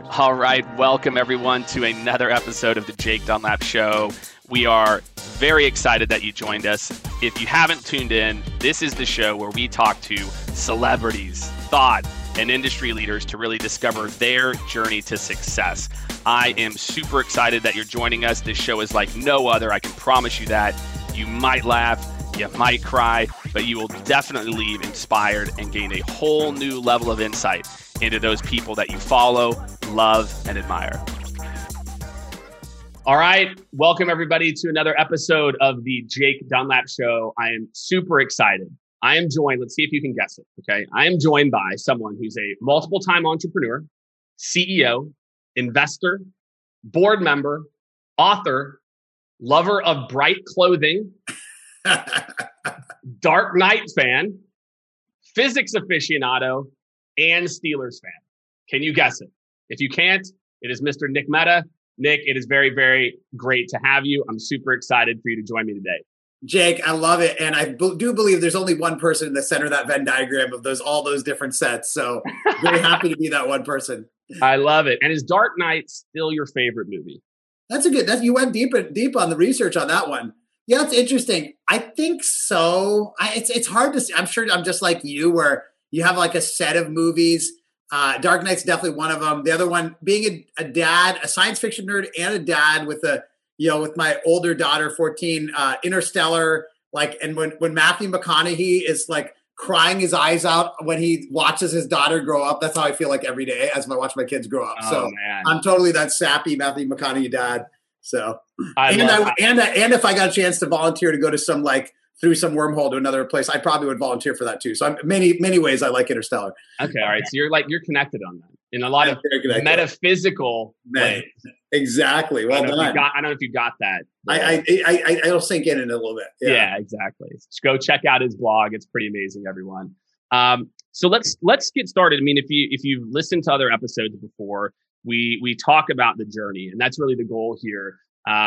All right, welcome everyone to another episode of the Jake Dunlap Show. We are very excited that you joined us. If you haven't tuned in, this is the show where we talk to celebrities, thought, and industry leaders to really discover their journey to success. I am super excited that you're joining us. This show is like no other. I can promise you that. You might laugh, you might cry, but you will definitely leave inspired and gain a whole new level of insight into those people that you follow, love, and admire. All right. Welcome, everybody, to another episode of the Jake Dunlap Show. I am super excited. I am joined, let's see if you can guess it, okay? I am joined by someone who's a multiple-time entrepreneur, CEO, investor, board member, author, lover of bright clothing, Dark Knight fan, physics aficionado, and Steelers fan. Can you guess it? If you can't, it is Mr. Nick Mehta. Nick, it is very, very great to have you. I'm super excited for you to join me today. Jake, I love it. And I do believe there's only one person in the center of that Venn diagram of all those different sets. So very happy to be that one person. I love it. And is Dark Knight still your favorite movie? That's you went deep on the research on that one. Yeah, it's interesting. I think so. It's hard to see. I'm sure I'm just like you, where you have like a set of movies. Dark Knight's definitely one of them. The other one, being a dad, a science fiction nerd, and a dad with with my older daughter, 14, Interstellar. And when Matthew McConaughey is like crying his eyes out when he watches his daughter grow up, that's how I feel like every day as I watch my kids grow up. Oh, so man. I'm totally that sappy Matthew McConaughey dad. So and if I got a chance to volunteer to go to some through some wormhole to another place, I probably would volunteer for that too. So many ways I like Interstellar. Okay, all right. So you're connected on that in a lot of metaphysical ways. Exactly. Well done. I don't know if you got that. I'll sink in a little bit. Yeah, exactly. Just go check out his blog. It's pretty amazing, everyone. So let's get started. I mean, if you've listened to other episodes before, we talk about the journey, and that's really the goal here,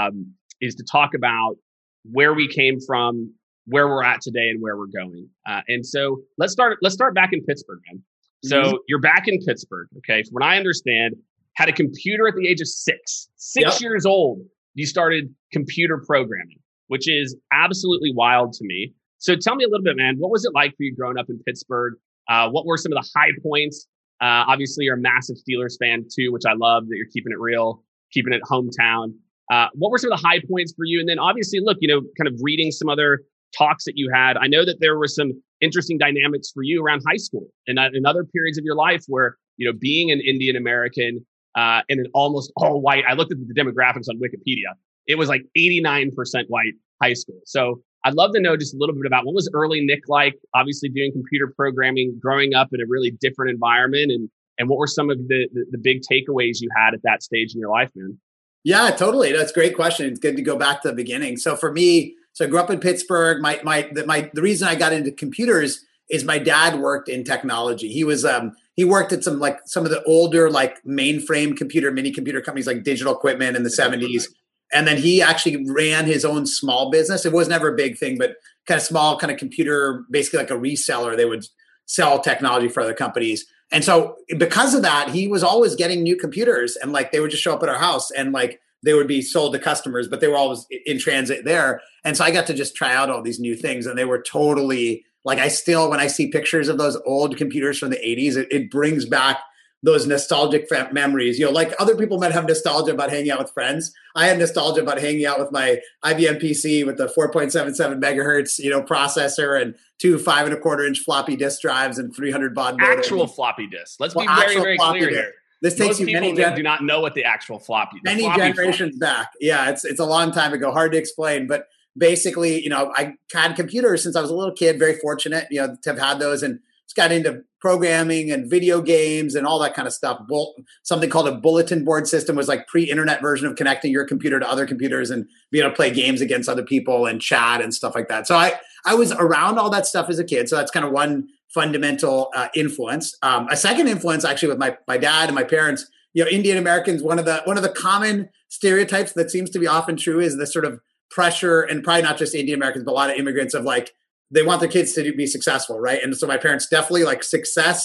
is to talk about where we came from, where we're at today, and where we're going. And so let's start back in Pittsburgh, man. So You're back in Pittsburgh, okay? From what I understand, had a computer at the age of six years old. You started computer programming, which is absolutely wild to me. So tell me a little bit, man. What was it like for you growing up in Pittsburgh? What were some of the high points? Obviously, you're a massive Steelers fan too, which I love that you're keeping it real, keeping it hometown. What were some of the high points for you? And then obviously, look, kind of reading some other talks that you had, I know that there were some interesting dynamics for you around high school and in other periods of your life where, being an Indian American and an almost all white, I looked at the demographics on Wikipedia. It was like 89% white high school. So I'd love to know just a little bit about what was early Nick like, obviously doing computer programming, growing up in a really different environment, and what were some of the big takeaways you had at that stage in your life, man? Yeah, totally. That's a great question. It's good to go back to the beginning. So for me, I grew up in Pittsburgh. The reason I got into computers is my dad worked in technology. He worked at some of the older mainframe mini computer companies like Digital Equipment in the 70s. And then he actually ran his own small business. It was never a big thing, but kind of small kind of computer, basically like a reseller. They would sell technology for other companies. And so because of that, he was always getting new computers, and they would just show up at our house, and they would be sold to customers, but they were always in transit there. And so I got to just try out all these new things, and they were totally when I see pictures of those old computers from the 80s, it brings back those nostalgic memories. Other people might have nostalgia about hanging out with friends. I had nostalgia about hanging out with my IBM PC with the 4.77 megahertz, processor and 2 5.25-inch floppy disk drives and 300 baud modem. Actual floppy disks. Let's be very, very clear here. This takes Most you do not know what the actual floppy. Many generations back. Yeah, it's a long time ago. Hard to explain, but basically, I had computers since I was a little kid. Very fortunate, to have had those, and just got into programming and video games and all that kind of stuff. Something called a bulletin board system was like pre-internet version of connecting your computer to other computers and being able to play games against other people and chat and stuff like that. So I was around all that stuff as a kid. So that's kind of one fundamental influence. A second influence actually with my dad and my parents. Indian Americans, one of the common stereotypes that seems to be often true is this sort of pressure, and probably not just Indian Americans, but a lot of immigrants of they want their kids to be successful, right? And so my parents definitely success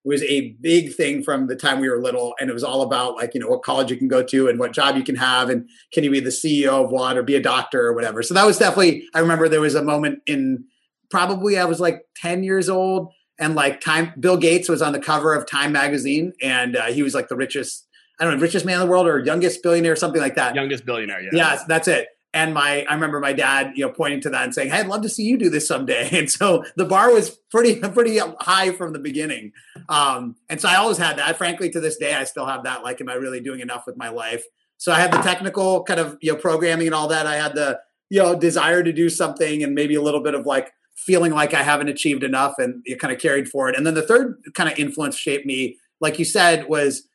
was a big thing from the time we were little. And it was all about like, what college you can go to and what job you can have. And can you be the CEO of what or be a doctor or whatever. So that was definitely, I remember there was a moment in probably I was like 10 years old and like Bill Gates was on the cover of Time magazine. And he was like the richest man in the world or youngest billionaire, something like that. Youngest billionaire. Yeah. Yeah, that's it. And I remember my dad, pointing to that and saying, "Hey, I'd love to see you do this someday." And so the bar was pretty high from the beginning. And so I always had that. Frankly, to this day, I still have that. Like, am I really doing enough with my life? So I had the technical kind of, programming and all that. I had the, desire to do something and maybe a little bit of like feeling like I haven't achieved enough, and it kind of carried forward. And then the third kind of influence shaped me, like you said, was,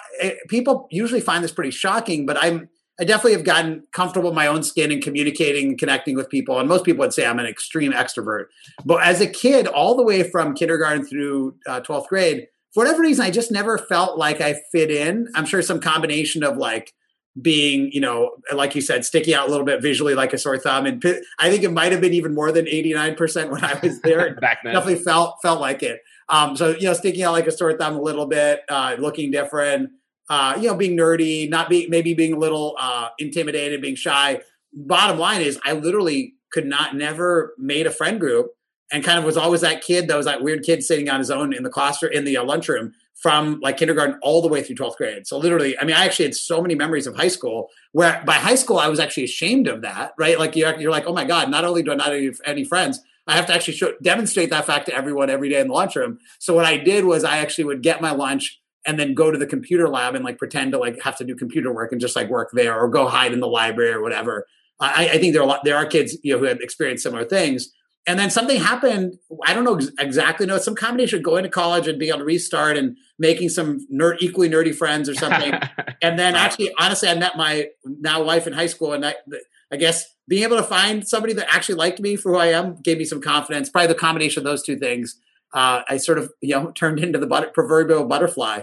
people usually find this pretty shocking, but I definitely have gotten comfortable in my own skin and communicating and connecting with people. And most people would say I'm an extreme extrovert. But as a kid, all the way from kindergarten through 12th grade, for whatever reason, I just never felt like I fit in. I'm sure some combination of like being, like you said, sticking out a little bit visually like a sore thumb. And I think it might have been even more than 89% when I was there. Back then. Definitely felt like it. So, sticking out like a sore thumb a little bit, looking different. Being nerdy, maybe being a little intimidated, being shy. Bottom line is I literally never made a friend group and kind of was always that kid that was that weird kid sitting on his own in the classroom, in the lunchroom from like kindergarten all the way through 12th grade. So literally, I actually had so many memories of high school where by high school, I was actually ashamed of that, right? Like you're like, oh my God, not only do I not have any friends, I have to actually demonstrate that fact to everyone every day in the lunchroom. So what I did was I actually would get my lunch and then go to the computer lab and like pretend to like have to do computer work and just like work there or go hide in the library or whatever. I think there are kids, who have experienced similar things. And then something happened. I don't know exactly. No, it's some combination of going to college and being able to restart and making some equally nerdy friends or something. And then actually, honestly, I met my now wife in high school. And I guess being able to find somebody that actually liked me for who I am gave me some confidence. Probably the combination of those two things. I sort of, turned into the proverbial butterfly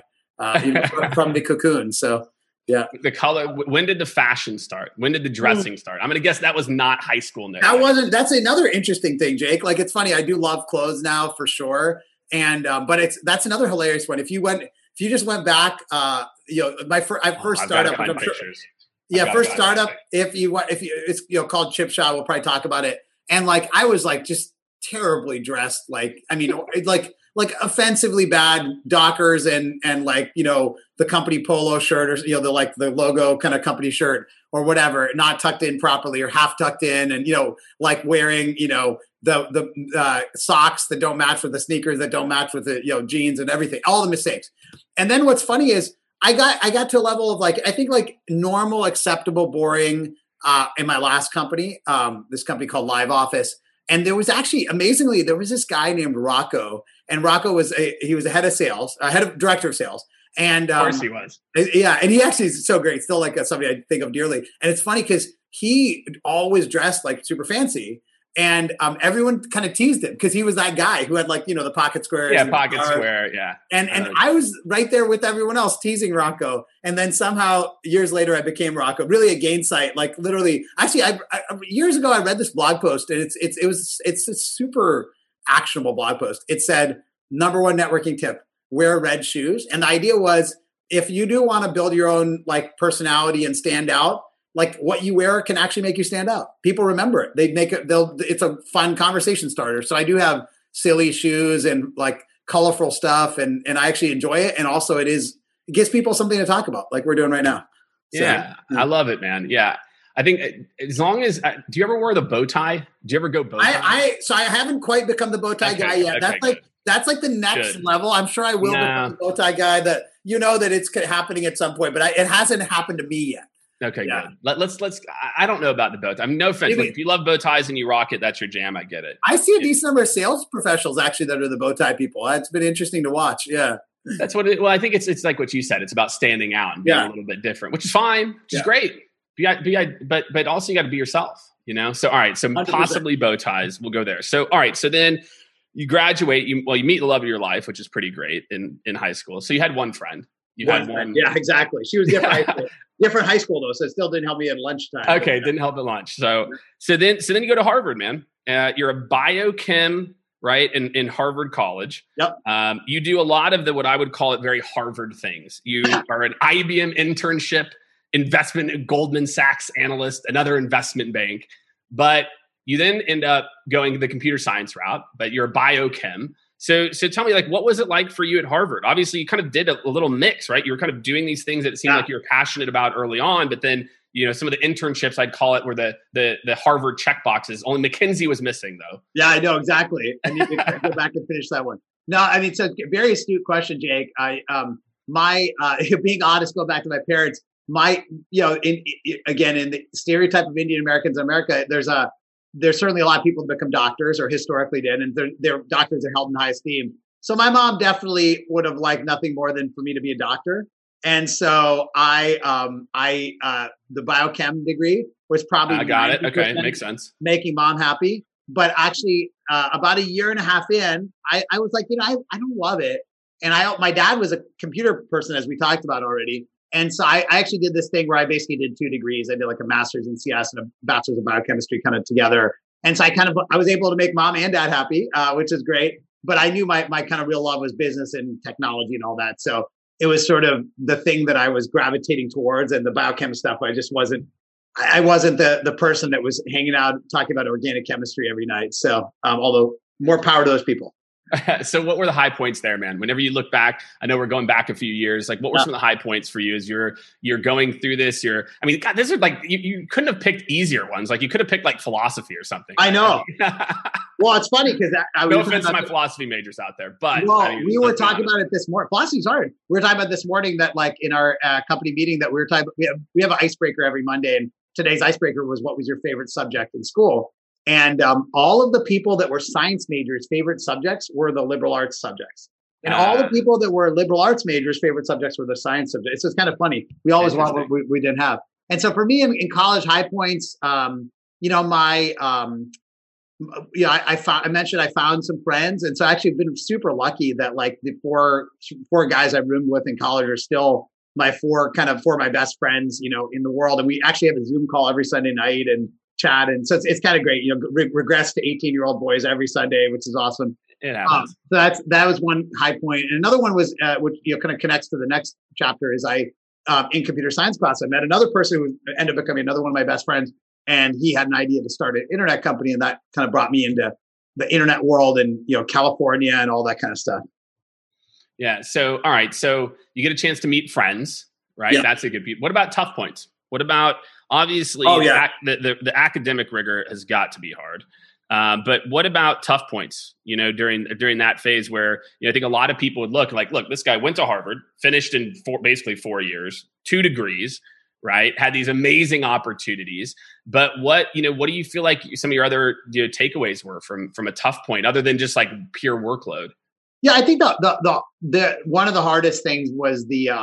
from the cocoon. So, yeah. The color. When did the fashion start? When did the dressing start? I'm going to guess that was not high school. That's another interesting thing, Jake. Like, it's funny. I do love clothes now for sure. And, but that's another hilarious one. If you just went back, my first startup, which I'm sure, first startup, it's, called Chip Shaw. We'll probably talk about it. And like, I was like, just terribly dressed, like offensively bad Dockers and like, the company polo shirt or, the logo kind of company shirt or whatever, not tucked in properly or half tucked in. And, like wearing, the socks that don't match with the sneakers that don't match with the, jeans and everything, all the mistakes. And then what's funny is I got to a level of like, I think like normal, acceptable, boring, in my last company, this company called Live Office. And there was actually, amazingly, there was this guy named Rocco, and Rocco was he was a head of director of sales. And of course he was. Yeah. And he actually is so great. Still like somebody I think of dearly. And it's funny because he always dressed like super fancy. And everyone kind of teased him because he was that guy who had like, the pocket squares. Yeah, pocket square. Yeah. And I was right there with everyone else teasing Rocco. And then somehow years later, I became Rocco. Really a Gainsight. Like literally, actually, I years ago, I read this blog post and it's a super actionable blog post. It said, number one networking tip, wear red shoes. And the idea was if you do want to build your own like personality and stand out, like what you wear can actually make you stand out. People remember it. It's a fun conversation starter. So I do have silly shoes and like colorful stuff and I actually enjoy it. And also it gives people something to talk about like we're doing right now. So, yeah. I love it, man. Yeah. I think as long as, do you ever wear the bow tie? Do you ever go bow tie? So I haven't quite become the bow tie guy yet. That's like the next level. I'm sure I will become the bow tie guy that, that it's happening at some point, but it hasn't happened to me yet. Okay, yeah. Good. Let's. I don't know about the bow tie. I mean, no offense. Like, if you love bow ties and you rock it, that's your jam. I get it. I see a decent number of sales professionals actually that are the bow tie people. It's been interesting to watch. Yeah, that's what it. Well, I think it's like what you said. It's about standing out and being a little bit different, which is fine, which is great. But also you got to be yourself. So all right. So 100%. Possibly bow ties. We'll go there. So all right. So then you graduate. You meet the love of your life, which is pretty great in high school. So you had one friend. You had one. Yeah, exactly. She was different high school. Different high school though, so it still didn't help me at lunchtime. Okay, didn't help at lunch. So then you go to Harvard, man. You're a biochem right? In Harvard College. Yep. You do a lot of what I would call it very Harvard things. You are an IBM internship, investment Goldman Sachs analyst, another investment bank, but you then end up going the computer science route, but you're a biochem. So tell me, like, what was it like for you at Harvard? Obviously, you kind of did a little mix, right? You were kind of doing these things that it seemed like you were passionate about early on, but then, some of the internships, I'd call it, were the Harvard checkboxes. Only McKinsey was missing, though. Yeah, I know, exactly. I need to go back and finish that one. No, I mean, so very astute question, Jake. Being honest, go back to my parents. In the stereotype of Indian Americans in America, there's certainly a lot of people that become doctors or historically did, and their doctors are held in high esteem. So my mom definitely would have liked nothing more than for me to be a doctor. And so the biochem degree was probably I got it. Okay, makes sense. Making mom happy. But actually, about a year and a half in, I was like, I don't love it. And my dad was a computer person, as we talked about already. And so I actually did this thing where I basically did 2 degrees. I did like a master's in CS and a bachelor's of biochemistry kind of together. And so I was able to make mom and dad happy, which is great. But I knew my kind of real love was business and technology and all that. So it was sort of the thing that I was gravitating towards, and the biochem stuff. I wasn't the person that was hanging out talking about organic chemistry every night. So although more power to those people. So what were the high points there, man? Whenever you look back, I know we're going back a few years. Like, what were some of the high points for you as you're going through this? God, this is like, you couldn't have picked easier ones. Like, you could have picked like philosophy or something. I know. Well, it's funny because no offense to my philosophy majors out there, but we were talking about it this morning. Philosophy's hard. We were talking about this morning that, like, in our company meeting, that we were talking. We have an icebreaker every Monday, and today's icebreaker was, what was your favorite subject in school? And all of the people that were science majors' favorite subjects were the liberal arts subjects. And all the people that were liberal arts majors' favorite subjects were the science subjects. So it's kind of funny. We always want what we didn't have. And so for me in college, high points, I mentioned I found some friends. And so I actually have been super lucky that, like, the four guys I roomed with in college are still my four of my best friends, in the world. And we actually have a Zoom call every Sunday night and chat. And so it's kind of great, regress to 18-year-old boys every Sunday, which is awesome. It happens. So that was one high point. And another one was, which kind of connects to the next chapter, is in computer science class, I met another person who ended up becoming another one of my best friends. And he had an idea to start an internet company. And that kind of brought me into the internet world and, California and all that kind of stuff. Yeah. So, all right. So you get a chance to meet friends, right? Yeah. That's a good piece. What about tough points? What about, obviously, the academic rigor has got to be hard. But what about tough points, during that phase where, I think a lot of people would look, this guy went to Harvard, finished in basically 4 years, 2 degrees, right? Had these amazing opportunities. But what do you feel like some of your other takeaways were from a tough point, other than just like pure workload? Yeah, I think the one of the hardest things was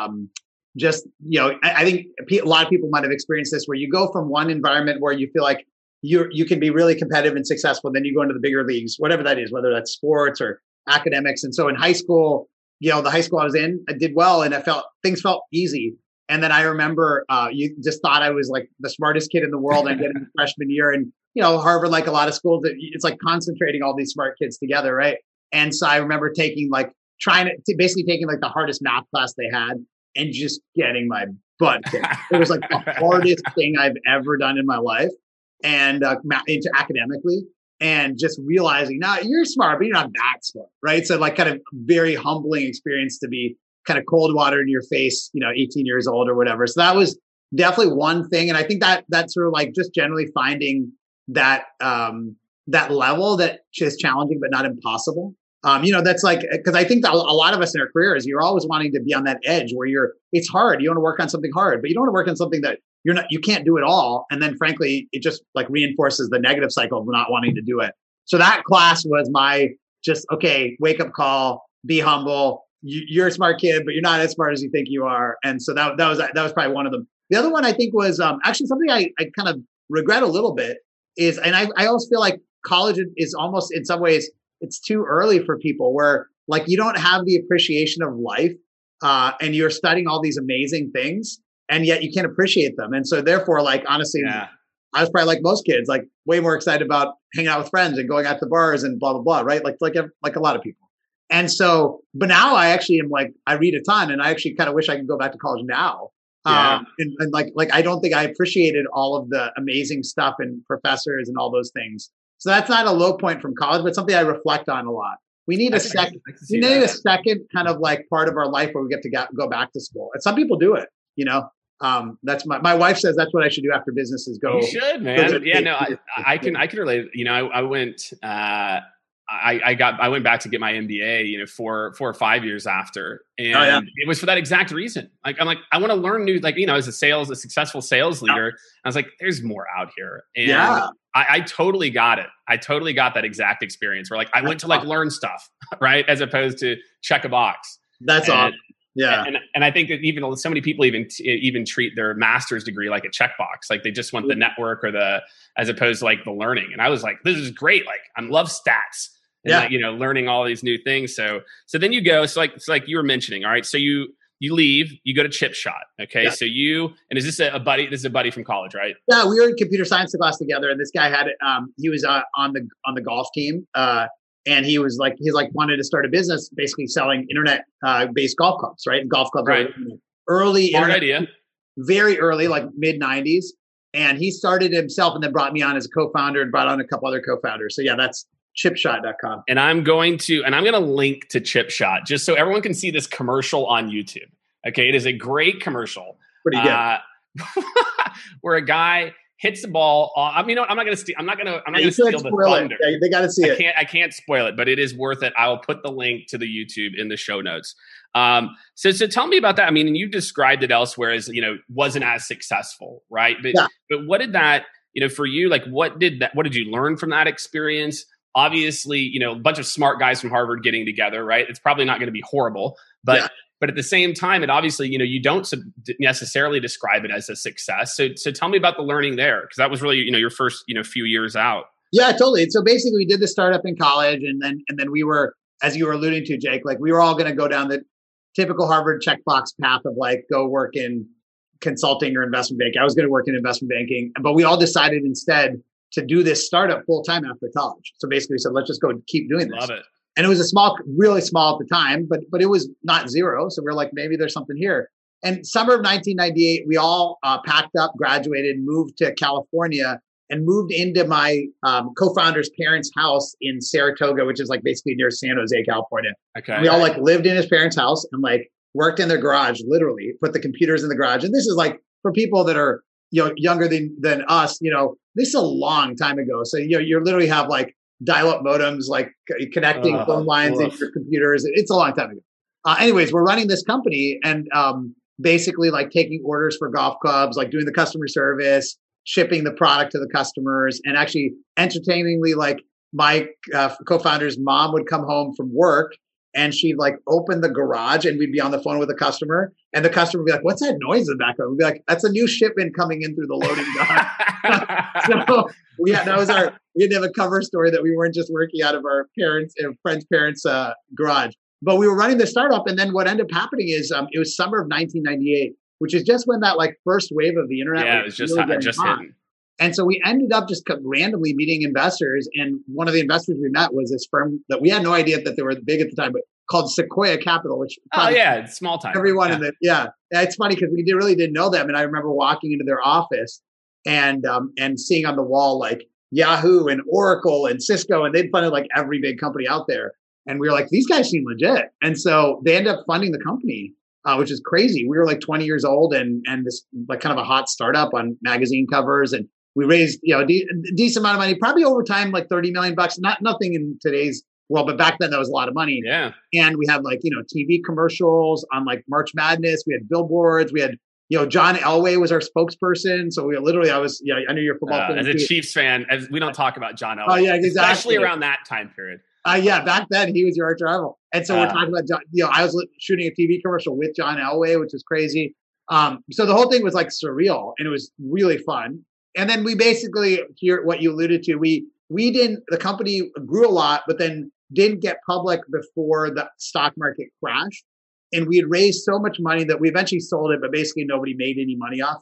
I think a lot of people might have experienced this, where you go from one environment where you feel like you can be really competitive and successful, then you go into the bigger leagues, whatever that is, whether that's sports or academics. And so in high school, the high school I was in, I did well, and things felt easy. And then I remember you just thought I was like the smartest kid in the world, and getting freshman year, and Harvard, like a lot of schools, it's like concentrating all these smart kids together, right? And so I remember taking like the hardest math class they had, and just getting my butt kicked. It was like the hardest thing I've ever done in my life, and into academically, and just realizing, now you're smart, but you're not that smart, right? So like kind of very humbling experience to be kind of cold water in your face, 18 years old or whatever. So that was definitely one thing. And I think that sort of like just generally finding that level that is challenging, but not impossible. That's like, because I think that a lot of us in our careers, you're always wanting to be on that edge where it's hard. You want to work on something hard, but you don't want to work on something that you can't do it all. And then frankly, it just like reinforces the negative cycle of not wanting to do it. So that class was my okay, wake up call, be humble. You're a smart kid, but you're not as smart as you think you are. And so that was probably one of them. The other one I think was actually something I kind of regret a little bit is, and I always feel like college is almost in some ways, it's too early for people, where like you don't have the appreciation of life, and you're studying all these amazing things, and yet you can't appreciate them. And so therefore, like honestly, I was probably like most kids, like way more excited about hanging out with friends and going out to bars and blah, blah, blah. Right. Like a lot of people. And so, but now I actually am like, I read a ton and I actually kind of wish I could go back to college now. Yeah. And like, I don't think I appreciated all of the amazing stuff and professors and all those things. So that's not a low point from college, but something I reflect on a lot. We need a second, a second kind of like part of our life where we get to go back to school. And some people do it, you know. That's my wife says that's what I should do after business is go. You should, man. Yeah, no, I can relate. You know, I went, I went back to get my MBA, you know, 4 or 5 years after, and it was for that exact reason. Like, I'm like, I want to learn new, like, you know, as a successful sales leader, I was like, there's more out here. And I totally got it. I totally got that exact experience where like, I went to like learn stuff, right? As opposed to check a box. That's awesome. Yeah. And I think that even so many people even treat their master's degree like a checkbox. Like they just want the network or as opposed to like the learning. And I was like, this is great. Like I love stats and like, you know, learning all these new things. So then you go, it's like you were mentioning, all right. So you leave, you go to Chip Shot. Okay. Yeah. So and is this a buddy? This is a buddy from college, right? Yeah. We were in computer science class together and this guy had, he was on the golf team. And he wanted to start a business basically selling internet based golf clubs, right? Golf clubs, right? Early, smart idea, very early, like mid 90s. And he started himself and then brought me on as a co-founder and brought on a couple other co-founders. So yeah, that's chipshot.com. And I'm going to link to Chip Shot just so everyone can see this commercial on YouTube. Okay. It is a great commercial. Pretty good. Where a guy hits the ball. I'm not going to steal. I'm not going to steal the thunder. Yeah, they got to see it. I can't spoil it, but it is worth it. I will put the link to the YouTube in the show notes. So tell me about that. I mean, and you described it elsewhere as, you know, wasn't as successful, right? But what did that, you know, for you, like, what did you learn from that experience? Obviously, you know, a bunch of smart guys from Harvard getting together, right? It's probably not going to be horrible, but at the same time, it obviously, you know, you don't necessarily describe it as a success. So tell me about the learning there, because that was really, you know, your first, you know, few years out. Yeah, totally. So basically, we did the startup in college, and then we were, as you were alluding to, Jake, like we were all going to go down the typical Harvard checkbox path of like go work in consulting or investment banking. I was going to work in investment banking, but we all decided instead to do this startup full time after college. So basically, we said, let's just go keep doing this. Love it. And it was really small at the time, but it was not zero. So we're like, maybe there's something here. And summer of 1998, we all packed up, graduated, moved to California, and moved into my co-founder's parents' house in Saratoga, which is like basically near San Jose, California. Okay. And we all like lived in his parents' house and like worked in their garage, literally put the computers in the garage. And this is like for people that are, you know, younger than us, you know, this is a long time ago. So, you know, you literally have like dial-up modems, like connecting phone lines into your computers. It's a long time ago. Anyways, we're running this company and basically like taking orders for golf clubs, like doing the customer service, shipping the product to the customers, and actually entertainingly, like my co-founder's mom would come home from work and she'd like open the garage and we'd be on the phone with a customer and the customer would be like, what's that noise in the background? We'd be like, that's a new shipment coming in through the loading dock. So we didn't have a cover story that we weren't just working out of our friend's parents' garage. But we were running the startup. And then what ended up happening is it was summer of 1998, which is just when that like first wave of the internet. Yeah, it was just hitting. And so we ended up just randomly meeting investors. And one of the investors we met was this firm that we had no idea that they were big at the time, but called Sequoia Capital, which it's small time. Everyone it's funny because we really didn't know them. And I remember walking into their office and seeing on the wall like Yahoo and Oracle and Cisco, and they'd funded like every big company out there. And we were like, these guys seem legit. And so they ended up funding the company, which is crazy. We were like 20 years old and this like kind of a hot startup on magazine covers. And we raised, you know, a decent amount of money, probably over time, like $30 million, nothing in today's world, but back then that was a lot of money. Yeah. And we had like, you know, TV commercials on like March Madness. We had billboards. We had, you know, John Elway was our spokesperson. So we literally, I knew your football fan. As a Chiefs fan, we don't talk about John Elway. Oh yeah, exactly. Especially around that time period. Back then he was your arch rival. And so we're talking about John, you know, I was shooting a TV commercial with John Elway, which is crazy. So the whole thing was like surreal and it was really fun. And then we basically, hear what you alluded to, the company grew a lot, but then didn't get public before the stock market crashed. And we had raised so much money that we eventually sold it, but basically nobody made any money off it.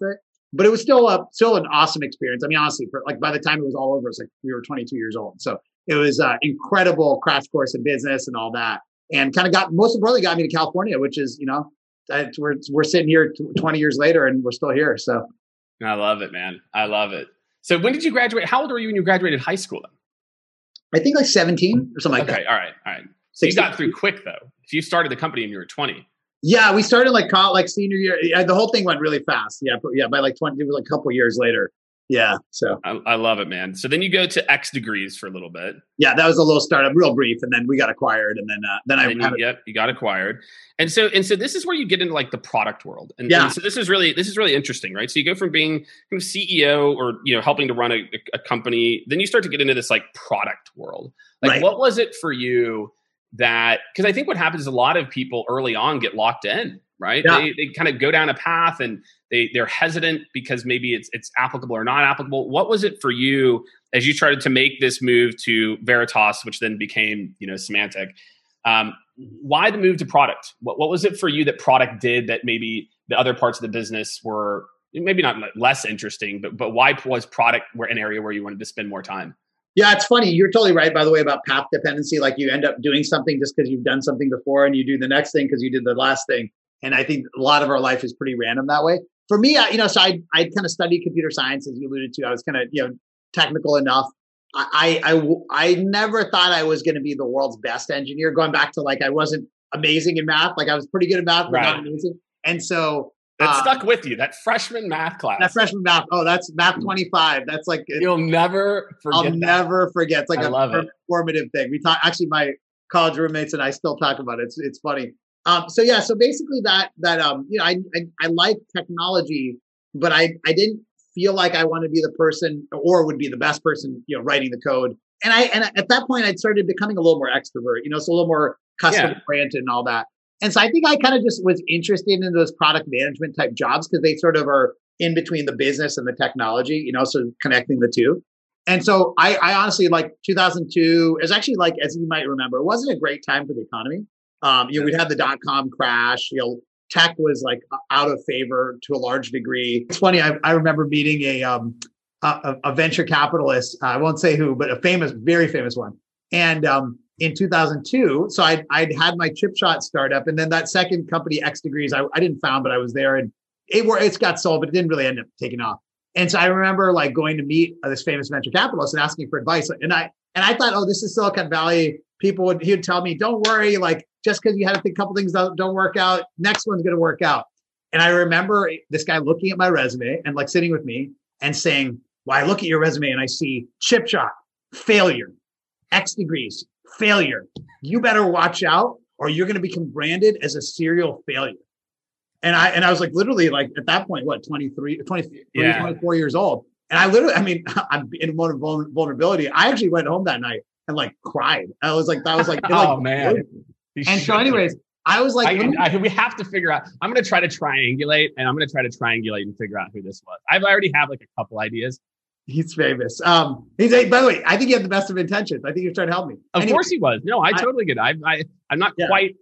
but it was still an awesome experience. I mean, honestly, for like by the time it was all over, it's like we were 22 years old. So it was incredible crash course in business and all that, and kind of most importantly got me to California, which is, we're sitting here 20 years later and we're still here. So I love it, man. I love it. So when did you graduate? How old were you when you graduated high school then? I think like 17 or something like that. Okay. All right. So you got through quick though. If you started the company and you were 20. Yeah, we started like senior year. Yeah, the whole thing went really fast. Yeah, by like 20, it was like a couple years later. Yeah, so I love it, man. So then you go to X Degrees for a little bit. Yeah, that was a little startup, real brief, and then we got acquired, and you got acquired, and so this is where you get into like the product world, and so this is really interesting, right? So you go from being kind of CEO or helping to run a company, then you start to get into this like product world. Like, right. What was it for you that? Because I think what happens is a lot of people early on get locked in. Right. Yeah. They kind of go down a path and they're hesitant because maybe it's applicable or not applicable. What was it for you as you started to make this move to Veritas, which then became, Symantec? Why the move to product? What was it for you that product did that maybe the other parts of the business were maybe not less interesting, but why was product an area where you wanted to spend more time? Yeah, it's funny. You're totally right, by the way, about path dependency. Like you end up doing something just because you've done something before and you do the next thing because you did the last thing. And I think a lot of our life is pretty random that way. For me, so I kind of studied computer science, as you alluded to. I was kind of, technical enough. I never thought I was going to be the world's best engineer. Going back to like, I wasn't amazing in math. Like I was pretty good at math, but not amazing. And so that stuck with you. That freshman math class. That freshman math. Oh, that's math 25. That's like you'll never forget. I'll never forget. It's like a formative thing. We talk. Actually, my college roommates and I still talk about it. It's funny. So basically that I like technology, but I didn't feel like I wanted to be the person or would be the best person, writing the code. And at that point I'd started becoming a little more extrovert, so a little more customer oriented and all that. And so I think I kind of just was interested in those product management type jobs because they sort of are in between the business and the technology, so connecting the two. And so I honestly, like 2002 is actually, like, as you might remember, it wasn't a great time for the economy. We'd had the .com crash. Tech was like out of favor to a large degree. It's funny. I remember meeting a venture capitalist. I won't say who, but very famous one. And in 2002, so I'd had my ChipShot startup, and then that second company, X Degrees, I didn't found, but I was there, and it's got sold, but it didn't really end up taking off. And so I remember like going to meet this famous venture capitalist and asking for advice. And I thought, oh, this is Silicon Valley. He would tell me, don't worry, like just because you had a couple things that don't work out, next one's going to work out. And I remember this guy looking at my resume and like sitting with me and saying, well, I look at your resume and I see ChipShot, failure, X Degrees, failure. You better watch out or you're going to become branded as a serial failure. And I was like, literally, like at that point, 24 years old. And I'm in vulnerability. I actually went home that night and like cried. That was like, oh man. And so anyways, I was like, we have to figure out, I'm going to try to triangulate and figure out who this was. I've already have like a couple ideas. He's famous. By the way, I think he had the best of intentions. I think he was trying to help me. Of course he was. No, I totally get it. I'm not quite.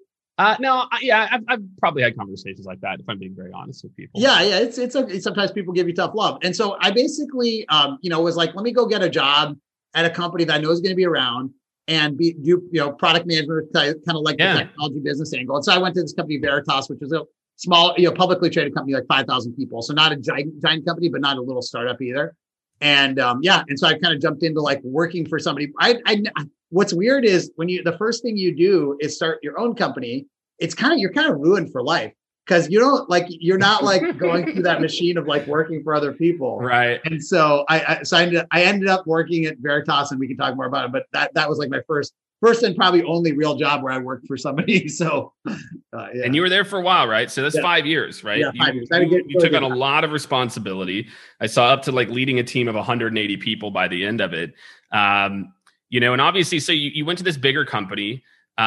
I've probably had conversations like that if I'm being very honest with people. Yeah. It's sometimes people give you tough love. And so I basically, was like, let me go get a job at a company that I know is going to be around and do product management, kind of like the technology business angle. And so I went to this company, Veritas, which is a small, publicly traded company, like 5,000 people. So not a giant company, but not a little startup either. And and so I kind of jumped into like working for somebody. What's weird is when the first thing you do is start your own company, you're kind of ruined for life because you're not like going through that machine of like working for other people. Right. And so I ended up working at Veritas, and we can talk more about it, but that was like my first and probably only real job where I worked for somebody. So, And you were there for a while, right? So that's 5 years, right? Yeah, 5 years. You took on a lot of responsibility. I saw up to like leading a team of 180 people by the end of it. And obviously, so you went to this bigger company,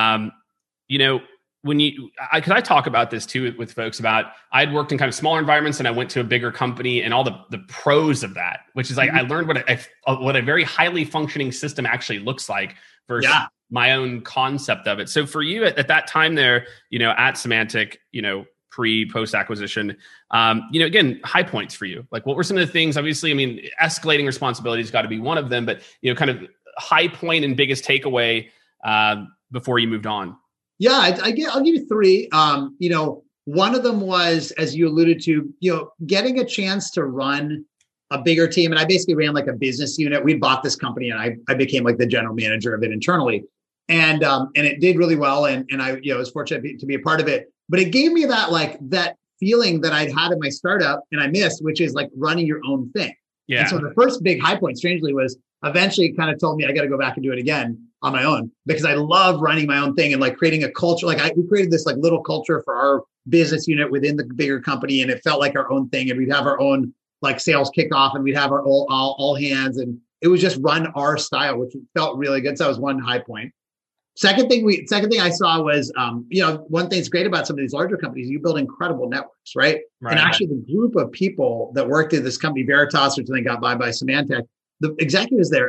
because I talk about this too with folks about, I'd worked in kind of smaller environments and I went to a bigger company and all the pros of that, which is like, I learned what a very highly functioning system actually looks like versus my own concept of it. So for you at that time there, at Symantec, post acquisition. Again, high points for you. Like, what were some of the things? Obviously, I mean, escalating responsibilities got to be one of them, but kind of high point and biggest takeaway before you moved on. Yeah, I'll give you three. One of them was, as you alluded to, getting a chance to run a bigger team. And I basically ran like a business unit. We bought this company and I became like the general manager of it internally. And it did really well. And I was fortunate to be a part of it. But it gave me that feeling that I'd had in my startup and I missed, which is like running your own thing. Yeah. And so the first big high point, strangely, was eventually kind of told me I got to go back and do it again on my own, because I love running my own thing and like creating a culture. We created this like little culture for our business unit within the bigger company. And it felt like our own thing. And we'd have our own like sales kickoff and we'd have our all hands. And it was just run our style, which felt really good. So that was one high point. Second thing I saw was, one thing that's great about some of these larger companies, you build incredible networks, right? And actually the group of people that worked at this company, Veritas, which then got bought by Symantec, the executives there,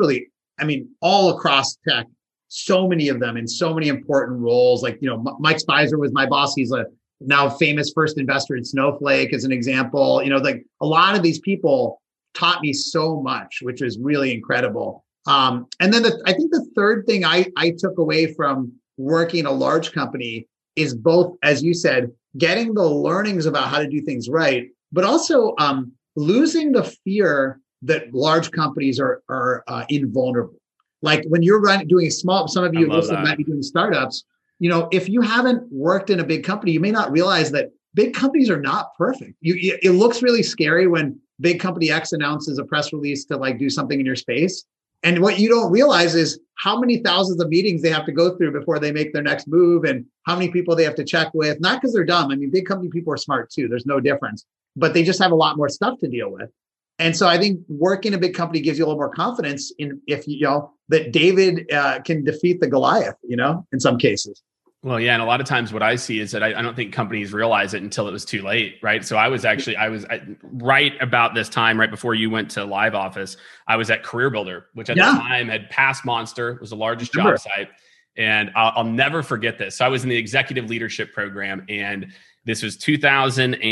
all across tech, so many of them in so many important roles. Like, Mike Spicer was my boss. He's a now famous first investor in Snowflake as an example. Like a lot of these people taught me so much, which was really incredible. And then I think the third thing I took away from working in a large company is both, as you said, getting the learnings about how to do things right, but also losing the fear that large companies are invulnerable. Like when you're doing some of you listening might be doing startups, if you haven't worked in a big company, you may not realize that big companies are not perfect. It looks really scary when big company X announces a press release to like do something in your space. And what you don't realize is how many thousands of meetings they have to go through before they make their next move and how many people they have to check with, not because they're dumb. I mean, big company people are smart too. There's no difference, but they just have a lot more stuff to deal with. And so I think working in a big company gives you a little more confidence that David can defeat the Goliath, in some cases. Well, yeah. And a lot of times what I see is that I don't think companies realize it until it was too late. Right. So I was right about this time, right before you went to Live Office, I was at Career Builder, which at the time had passed Monster, was the largest job site. And I'll never forget this. So I was in the executive leadership program, and this was 2010.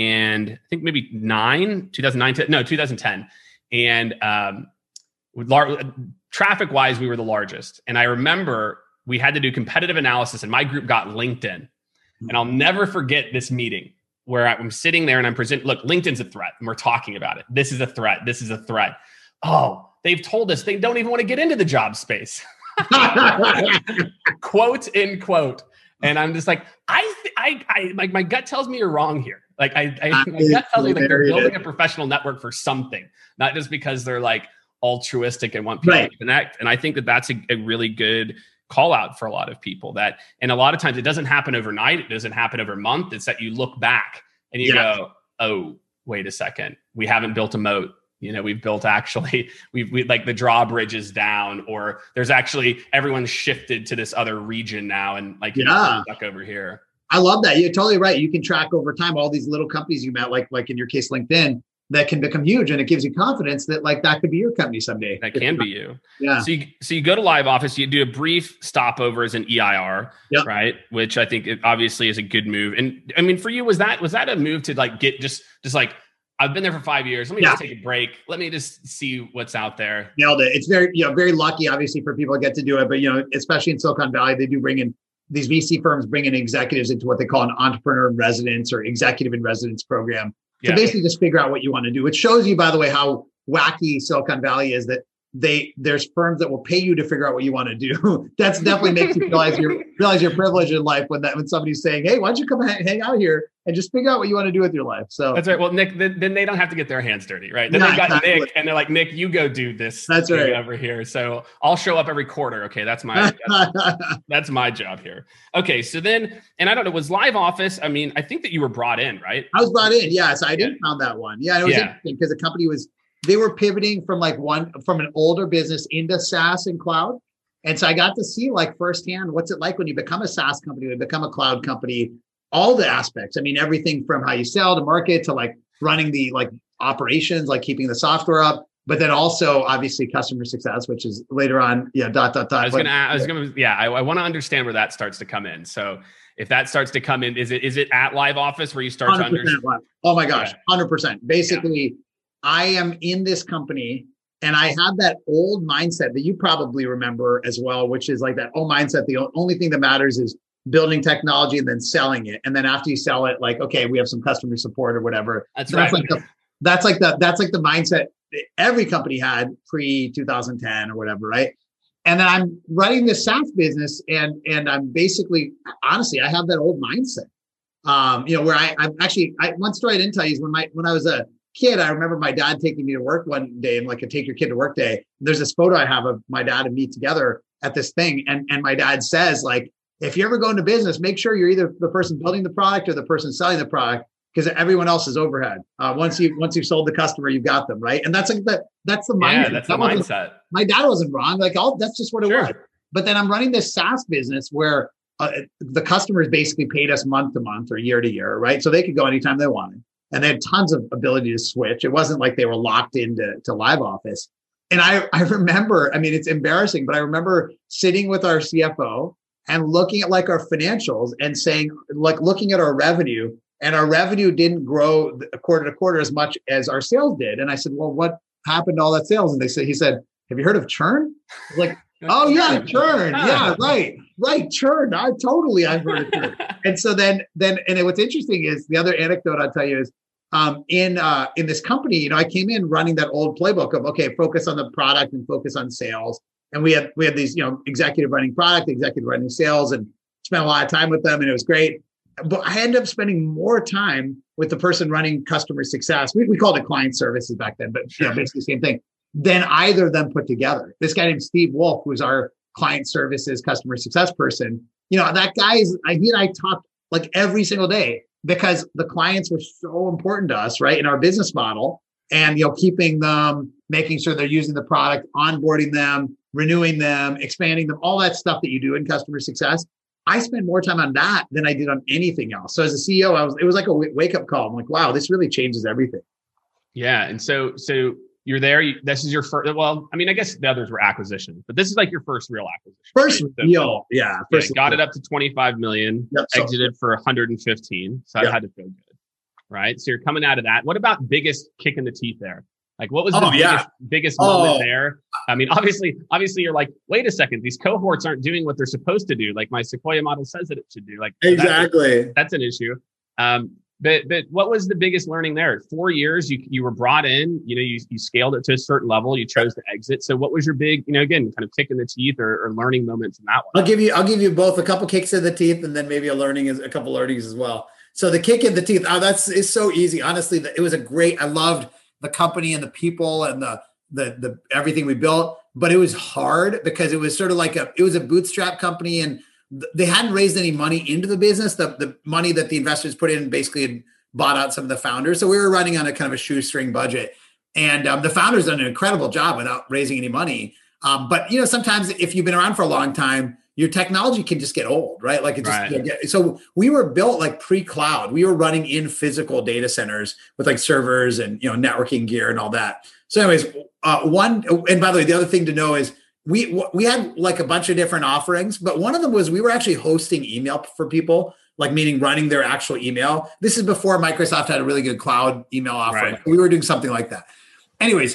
And traffic wise, we were the largest. And I remember we had to do competitive analysis, and my group got LinkedIn. And I'll never forget this meeting where I'm sitting there and I'm presenting, look, LinkedIn's a threat, and we're talking about it. This is a threat. This is a threat. Oh, they've told us they don't even want to get into the job space. Quote, end quote. And I'm just like, my gut tells me you're wrong here. Like my gut tells me like they're building a professional network for something, not just because they're like altruistic and want people to connect. And I think that that's a really good call out for a lot of people, and a lot of times it doesn't happen overnight. It doesn't happen over a month. It's that you look back and you go, oh, wait a second. We haven't built a moat. We've built we like the drawbridge is down, or there's actually everyone's shifted to this other region now. And like, stuck over here. I love that. You're totally right. You can track over time all these little companies you met, like in your case, LinkedIn, that can become huge, and it gives you confidence that like that could be your company someday. That can be you. Yeah. So you go to Live Office, you do a brief stopover as an EIR, right? Which I think it obviously is a good move. And I mean, for you, was that a move to like get just like, I've been there for 5 years. Let me just take a break. Let me just see what's out there. Nailed it. It's very, very lucky, obviously, for people to get to do it. But, especially in Silicon Valley, they do bring in these VC firms, bring in executives into what they call an entrepreneur in residence or executive in residence program to basically just figure out what you want to do. Which shows you, by the way, how wacky Silicon Valley is, that there's firms that will pay you to figure out what you want to do. That's definitely makes you realize your privilege in life when somebody's saying, hey, why don't you come hang out here and just figure out what you want to do with your life. So that's right. Well, Nick, then they don't have to get their hands dirty, right? Then they got Nick, and they're like, Nick, you go do this. That's right over here. So I'll show up every quarter. Okay, that's my job here. Okay, so then, and I don't know, was Live Office? I mean, I think that you were brought in, right? I was brought in. Yeah, so I didn't found that one. Yeah, it was interesting because the company they were pivoting from an older business into SaaS and cloud. And so I got to see like firsthand, what's it like when you become a SaaS company, when you become a cloud company, all the aspects. I mean, everything from how you sell to market to like running the like operations, like keeping the software up, but then also obviously customer success, which is later on, I want to understand where that starts to come in. So if that starts to come in, is it at Live Office where you start to understand? Oh my gosh, 100%. Basically, I am in this company and I have that old mindset that you probably remember as well, which is like that old mindset. The only thing that matters is building technology and then selling it. And then after you sell it, like, okay, we have some customer support or whatever. That's right. That's like the mindset every company had pre 2010 or whatever. Right. And then I'm running this SaaS business and I'm basically, honestly, I have that old mindset. Where I'm actually, one story I didn't tell you is when I was a kid, I remember my dad taking me to work one day and like a take your kid to work day. There's this photo I have of my dad and me together at this thing. And my dad says, like, if you ever go into business, make sure you're either the person building the product or the person selling the product, because everyone else is overhead. Once you've sold the customer, you've got them, right? And that's like that's the mindset. Yeah, that's the mindset. My dad wasn't wrong. Like, that's just what it was. But then I'm running this SaaS business where the customers basically paid us month to month or year to year, right? So they could go anytime they wanted. And they had tons of ability to switch. It wasn't like they were locked into Live Office. And I remember, I mean, it's embarrassing, but I remember sitting with our CFO and looking at like our financials and saying, like, looking at our revenue, and our revenue didn't grow quarter to quarter as much as our sales did. And I said, well, what happened to all that sales? And he said, have you heard of churn? I was like, oh yeah, churn. Yeah, right. Churn. I've heard of churn. And so then what's interesting is the other anecdote I'll tell you is in this company, I came in running that old playbook of, okay, focus on the product and focus on sales. And we had these, executive running product, executive running sales, and spent a lot of time with them, and it was great. But I ended up spending more time with the person running customer success. We called it client services back then, but basically the same thing, than either of them put together. This guy named Steve Wolf, who's our client services customer success person, that guy he and I talked like every single day because the clients were so important to us, right, in our business model, and keeping them, making sure they're using the product, onboarding them, renewing them, expanding them, all that stuff that you do in customer success. I spend more time on that than I did on anything else. So as a CEO, it was like a wake up call. I'm like, wow, this really changes everything. Yeah. And so you're there. This is your first, well, I mean, I guess the others were acquisitions, but this is like your first real acquisition. Got it up to 25 million, exited for 115. So that had to feel good. Right. So you're coming out of that. What about biggest kick in the teeth there? Like, what was the biggest moment there? I mean, obviously you're like, wait a second, these cohorts aren't doing what they're supposed to do. Like my Sequoia model says that it should do. Like, exactly. That's an issue. But what was the biggest learning there? 4 years, you were brought in, you scaled it to a certain level, you chose to exit. So what was your big, again, kind of kick in the teeth or learning moments in that one? I'll give you both a couple kicks in the teeth and then maybe a couple learnings as well. So the kick in the teeth, it's so easy. Honestly, it was I loved the company and the people and the everything we built, but it was hard because it was sort of like it was a bootstrap company and they hadn't raised any money into the business. The money that the investors put in basically had bought out some of the founders. So we were running on a kind of a shoestring budget, and the founders done an incredible job without raising any money. But sometimes if you've been around for a long time, your technology can just get old, right? Like it just, so we were built like pre-cloud. We were running in physical data centers with like servers and, networking gear and all that. So anyways, and by the way, the other thing to know is we had like a bunch of different offerings, but one of them was we were actually hosting email for people, like meaning running their actual email. This is before Microsoft had a really good cloud email offering. Right. We were doing something like that. Anyways,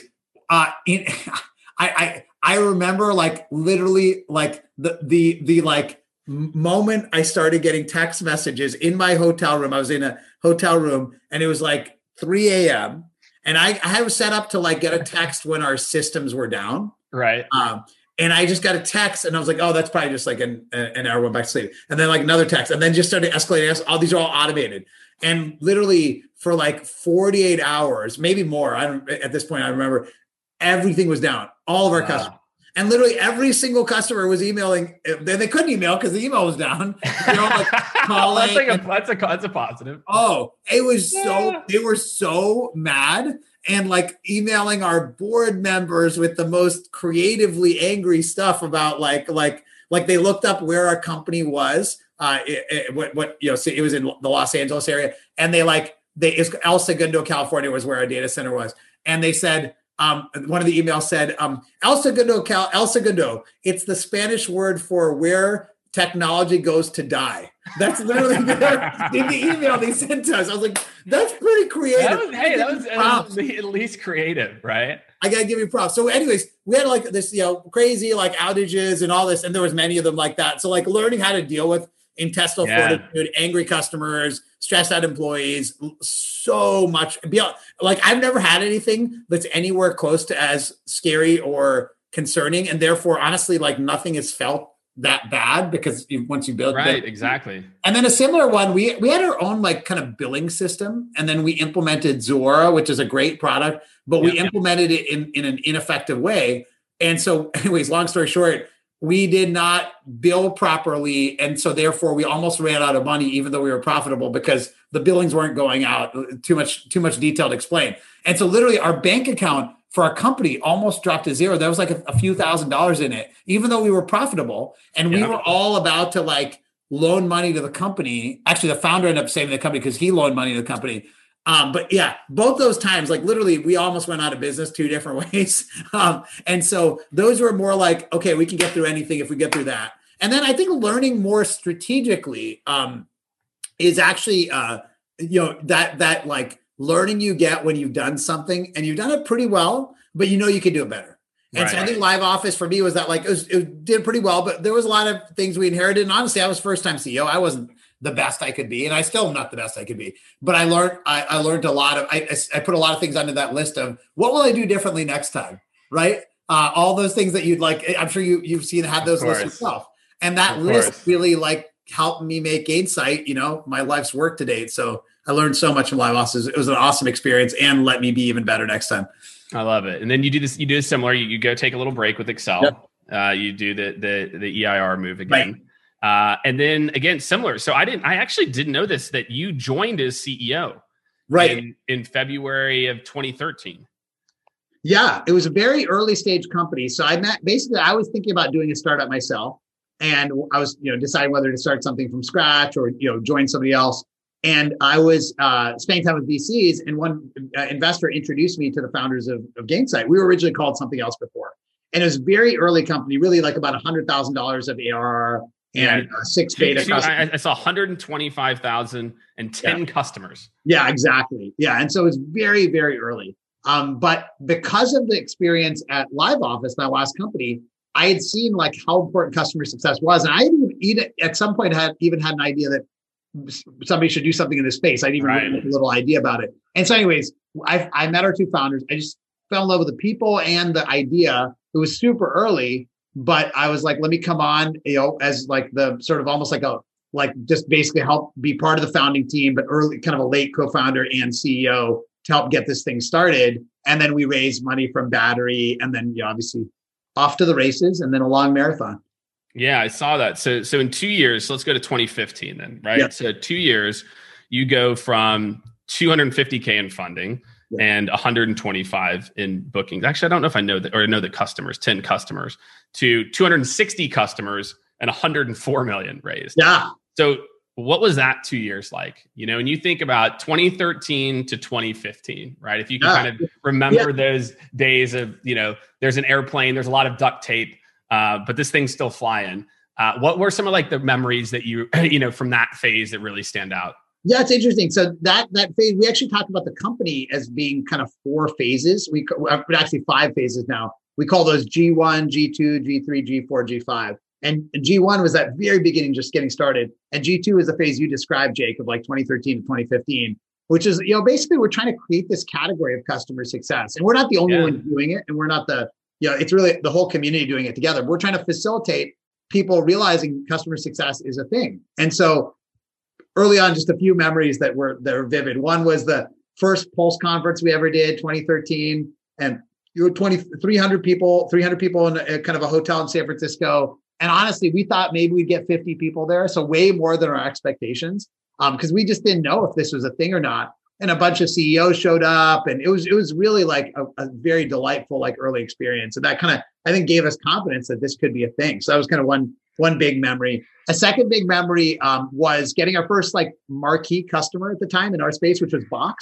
I remember like literally like the like moment I started getting text messages in my hotel room. I was in a hotel room and it was like 3 a.m. and I was set up to like get a text when our systems were down. Right. And I just got a text and I was like, oh, that's probably just like an hour went back to sleep. And then like another text and then just started escalating. All these are all automated. And literally for like 48 hours, maybe more. At this point, I remember everything was down. All of our customers. And literally every single customer was emailing. Then they couldn't email because the email was down. They're all like calling. That's a positive. Oh, it was they were so mad and like emailing our board members with the most creatively angry stuff about like they looked up where our company was. So it was in the Los Angeles area, and it's El Segundo, California was where our data center was, and they said. One of the emails said, El Segundo, it's the Spanish word for where technology goes to die. That's literally in the email they sent to us. I was like, that's pretty creative. That was at least creative, right? I got to give you props. So anyways, we had like this, crazy like outages and all this, and there was many of them like that. So like learning how to deal with intestinal fortitude, angry customers, stressed out employees, so much beyond. Like I've never had anything that's anywhere close to as scary or concerning, and therefore, honestly, like nothing is felt that bad because once you build right, exactly. And then a similar one, we had our own like kind of billing system, and then we implemented Zuora, which is a great product, but we implemented it in an ineffective way. And so, anyways, long story short, we did not bill properly, and so therefore we almost ran out of money, even though we were profitable, because the billings weren't going out. Too much detail to explain. And so, literally, our bank account for our company almost dropped to zero. There was like a few $1,000s in it, even though we were profitable. And we were all about to like loan money to the company. Actually, the founder ended up saving the company because he loaned money to the company. But yeah, both those times, like literally we almost went out of business 2 different ways. And so those were more like, okay, we can get through anything if we get through that. And then I think learning more strategically is actually, that like, learning you get when you've done something and you've done it pretty well, but you can do it better. And so I think Live Office for me was that like, it did pretty well, but there was a lot of things we inherited. And honestly, I was first time CEO. I wasn't the best I could be. And I still am not the best I could be, but I learned a lot of, I put a lot of things onto that list of what will I do differently next time? Right. All those things that you'd like, I'm sure you've seen, had those lists yourself. And that list really like helped me make Gainsight, my life's work to date. So I learned so much from Live Office. It was an awesome experience and let me be even better next time. I love it. And then you do similar. You go take a little break with Excel. Yep. You do the EIR move again. Right. And then again, similar. So I actually didn't know this, that you joined as CEO in February of 2013. Yeah, it was a very early stage company. So I was thinking about doing a startup myself, and I was, deciding whether to start something from scratch or, join somebody else. And I was spending time with VCs, and one investor introduced me to the founders of Gainsight. We were originally called something else before. And it was a very early company, really like about $100,000 of ARR and 6 beta customers. I saw 125,000 and 10 customers. Yeah, exactly. Yeah. And so it was very, very early. But because of the experience at Live Office, my last company, I had seen like how important customer success was. And I even at some point had an idea that somebody should do something in this space. I'd even have a little idea about it. And so anyways, I met our 2 founders. I just fell in love with the people and the idea. It was super early, but I was like, let me come on, as like the sort of almost like just basically help be part of the founding team, but early, kind of a late co-founder and CEO to help get this thing started. And then we raised money from Battery, and then obviously off to the races, and then a long marathon. Yeah, I saw that. So in 2 years, so let's go to 2015 then, right? Yep. So 2 years, you go from 250K in funding and 125 in bookings. Actually, I don't know if I know that, or I know the customers, 10 customers, to 260 customers and 104 million raised. Yeah. So what was that 2 years like? And you think about 2013 to 2015, right? If you can kind of remember those days of, there's an airplane, there's a lot of duct tape, but this thing's still flying. What were some of like the memories that you from that phase that really stand out? Yeah, it's interesting. So that phase, we actually talked about the company as being kind of 4 phases. Actually 5 phases now. We call those G1, G2, G3, G4, G5. And G1 was that very beginning, just getting started. And G2 is the phase you described, Jake, of like 2013 to 2015, which is, basically we're trying to create this category of customer success. And we're not the only ones doing it. And we're not it's really the whole community doing it together. We're trying to facilitate people realizing customer success is a thing. And so early on, just a few memories that were vivid. One was the first Pulse conference we ever did, 2013. And you were 300 people in a kind of a hotel in San Francisco. And honestly, we thought maybe we'd get 50 people there. So way more than our expectations, because we just didn't know if this was a thing or not. And a bunch of CEOs showed up, and it was really like a very delightful, like early experience. And that kind of, I think, gave us confidence that this could be a thing. So that was kind of one big memory. A second big memory was getting our first like marquee customer at the time in our space, which was Box.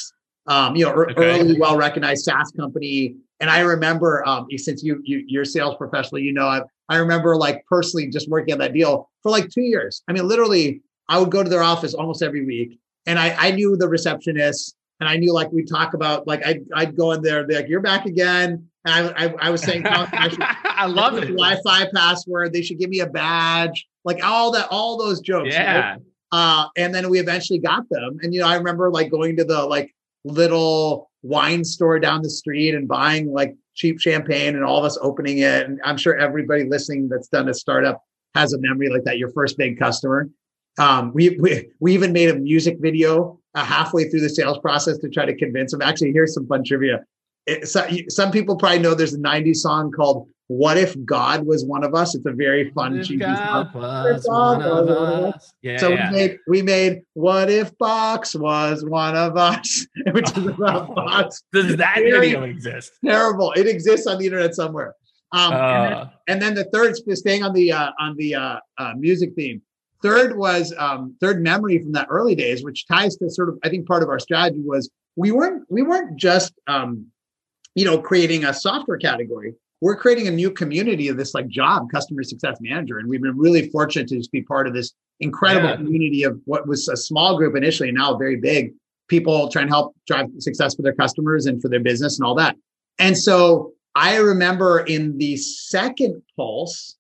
Early, well-recognized SaaS company. And I remember, since you're a sales professional, I remember like personally just working on that deal for like 2 years. I mean, literally, I would go to their office almost every week, and I knew the receptionist, and I knew like we'd talk about like I'd go in there, be like, "You're back again." And I was saying, I love it. Wi-Fi password. They should give me a badge. Like all those jokes. Yeah. Right? And then we eventually got them. And I remember like going to the like little wine store down the street and buying like cheap champagne, and all of us opening it. And I'm sure everybody listening that's done a startup has a memory like that. Your first big customer. We even made a music video halfway through the sales process to try to convince them. Actually, here's some fun trivia. Some people probably know there's a 90s song called "What If God Was One of Us." It's a very fun, cheesy song. Yeah, so we made "What If Box Was One of Us," which is about Box. Does that video exist? Terrible. It exists on the internet somewhere. And then the third, staying on the music theme. Third was third memory from that early days, which ties to sort of, I think part of our strategy was we weren't just creating a software category. We're creating a new community of this like job, customer success manager. And we've been really fortunate to just be part of this incredible community of what was a small group initially, and now very big people trying to help drive success for their customers and for their business and all that. And so I remember in the second Pulse,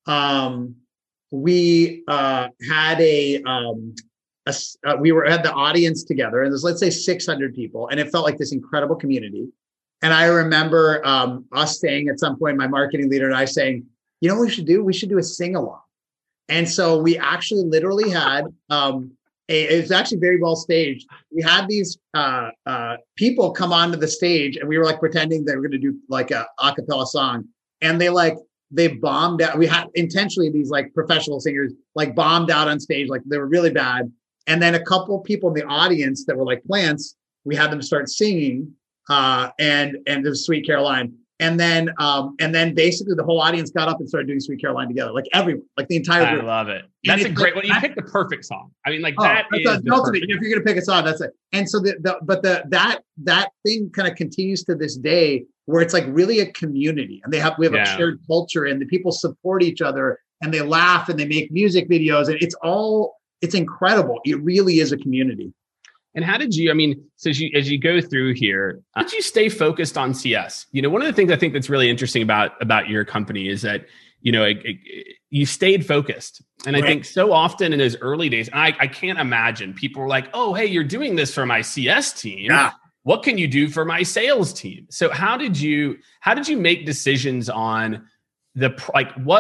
we had we had the audience together, and there's, let's say, 600 people, and it felt like this incredible community. And I remember us saying at some point, my marketing leader and I saying, you know what we should do? We should do a sing-along. And so we actually literally had, it was actually very well staged. We had these people come onto the stage, and we were like pretending they were going to do like a cappella song. And they bombed out. We had intentionally these like professional singers like bombed out on stage. Like they were really bad. And then a couple people in the audience that were like plants, we had them start singing. And it was Sweet Caroline. And then basically the whole audience got up and started doing Sweet Caroline together, like everyone, like the entire group. I love it. That's a great one. You picked the perfect song. I mean, like that is the ultimate. If you're going to pick a song, that's it. And so that thing kind of continues to this day, where it's like really a community, and we have a shared culture, and the people support each other, and they laugh, and they make music videos, and it's incredible. It really is a community. And how did you, so as you go through here, how did you stay focused on CS? One of the things I think that's really interesting about your company is that, you stayed focused. And right. I think so often in those early days, I can't imagine people were like, oh, hey, you're doing this for my CS team. Yeah. What can you do for my sales team? So how did you make decisions on because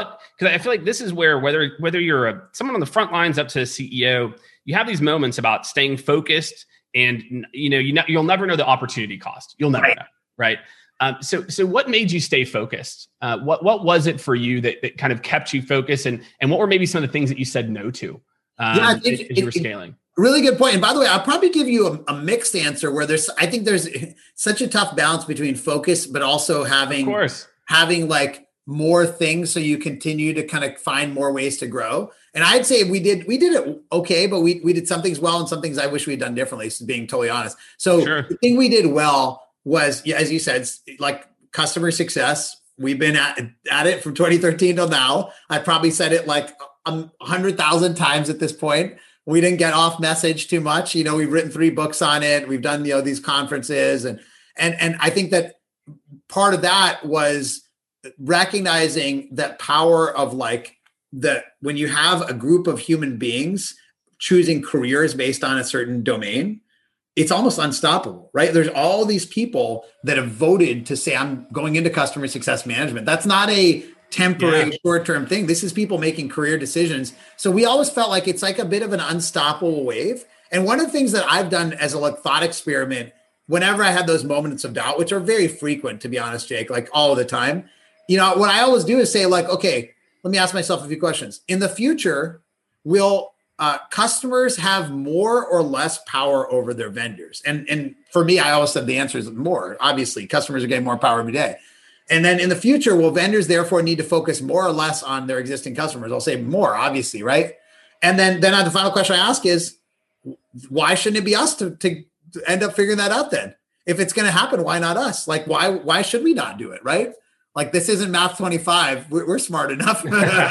I feel like this is where whether you're someone on the front lines up to a CEO, you have these moments about staying focused, and you'll never know the opportunity cost. You'll never know, right? So what made you stay focused? What was it for you that kind of kept you focused, and what were maybe some of the things that you said no to as you were scaling? Really good point. And by the way, I'll probably give you a mixed answer where I think there's such a tough balance between focus, but also having like more things so you continue to kind of find more ways to grow. And I'd say we did it okay, but we did some things well and some things I wish we had done differently, so being totally honest. So The thing we did well was, as you said, like customer success. We've been at it from 2013 till now. I probably said it like 100,000 times at this point. We didn't get off message too much. We've written 3 books on it. We've done, these conferences. And I think that part of that was recognizing that power of when you have a group of human beings choosing careers based on a certain domain, it's almost unstoppable, right? There's all these people that have voted to say, I'm going into customer success management. That's not a temporary short-term thing. This is people making career decisions. So we always felt like it's like a bit of an unstoppable wave. And one of the things that I've done as a thought experiment, whenever I had those moments of doubt, which are very frequent, to be honest, Jake, like all the time, what I always do is say okay, let me ask myself a few questions. In the future, will customers have more or less power over their vendors? And for me, I always said the answer is more. Obviously, customers are getting more power every day. And then in the future, will vendors therefore need to focus more or less on their existing customers? I'll say more, obviously, right? And then the final question I ask is, why shouldn't it be us to end up figuring that out then. If it's going to happen, why not us? Like, why should we not do it? Right? Like, this isn't Math 25. We're smart enough.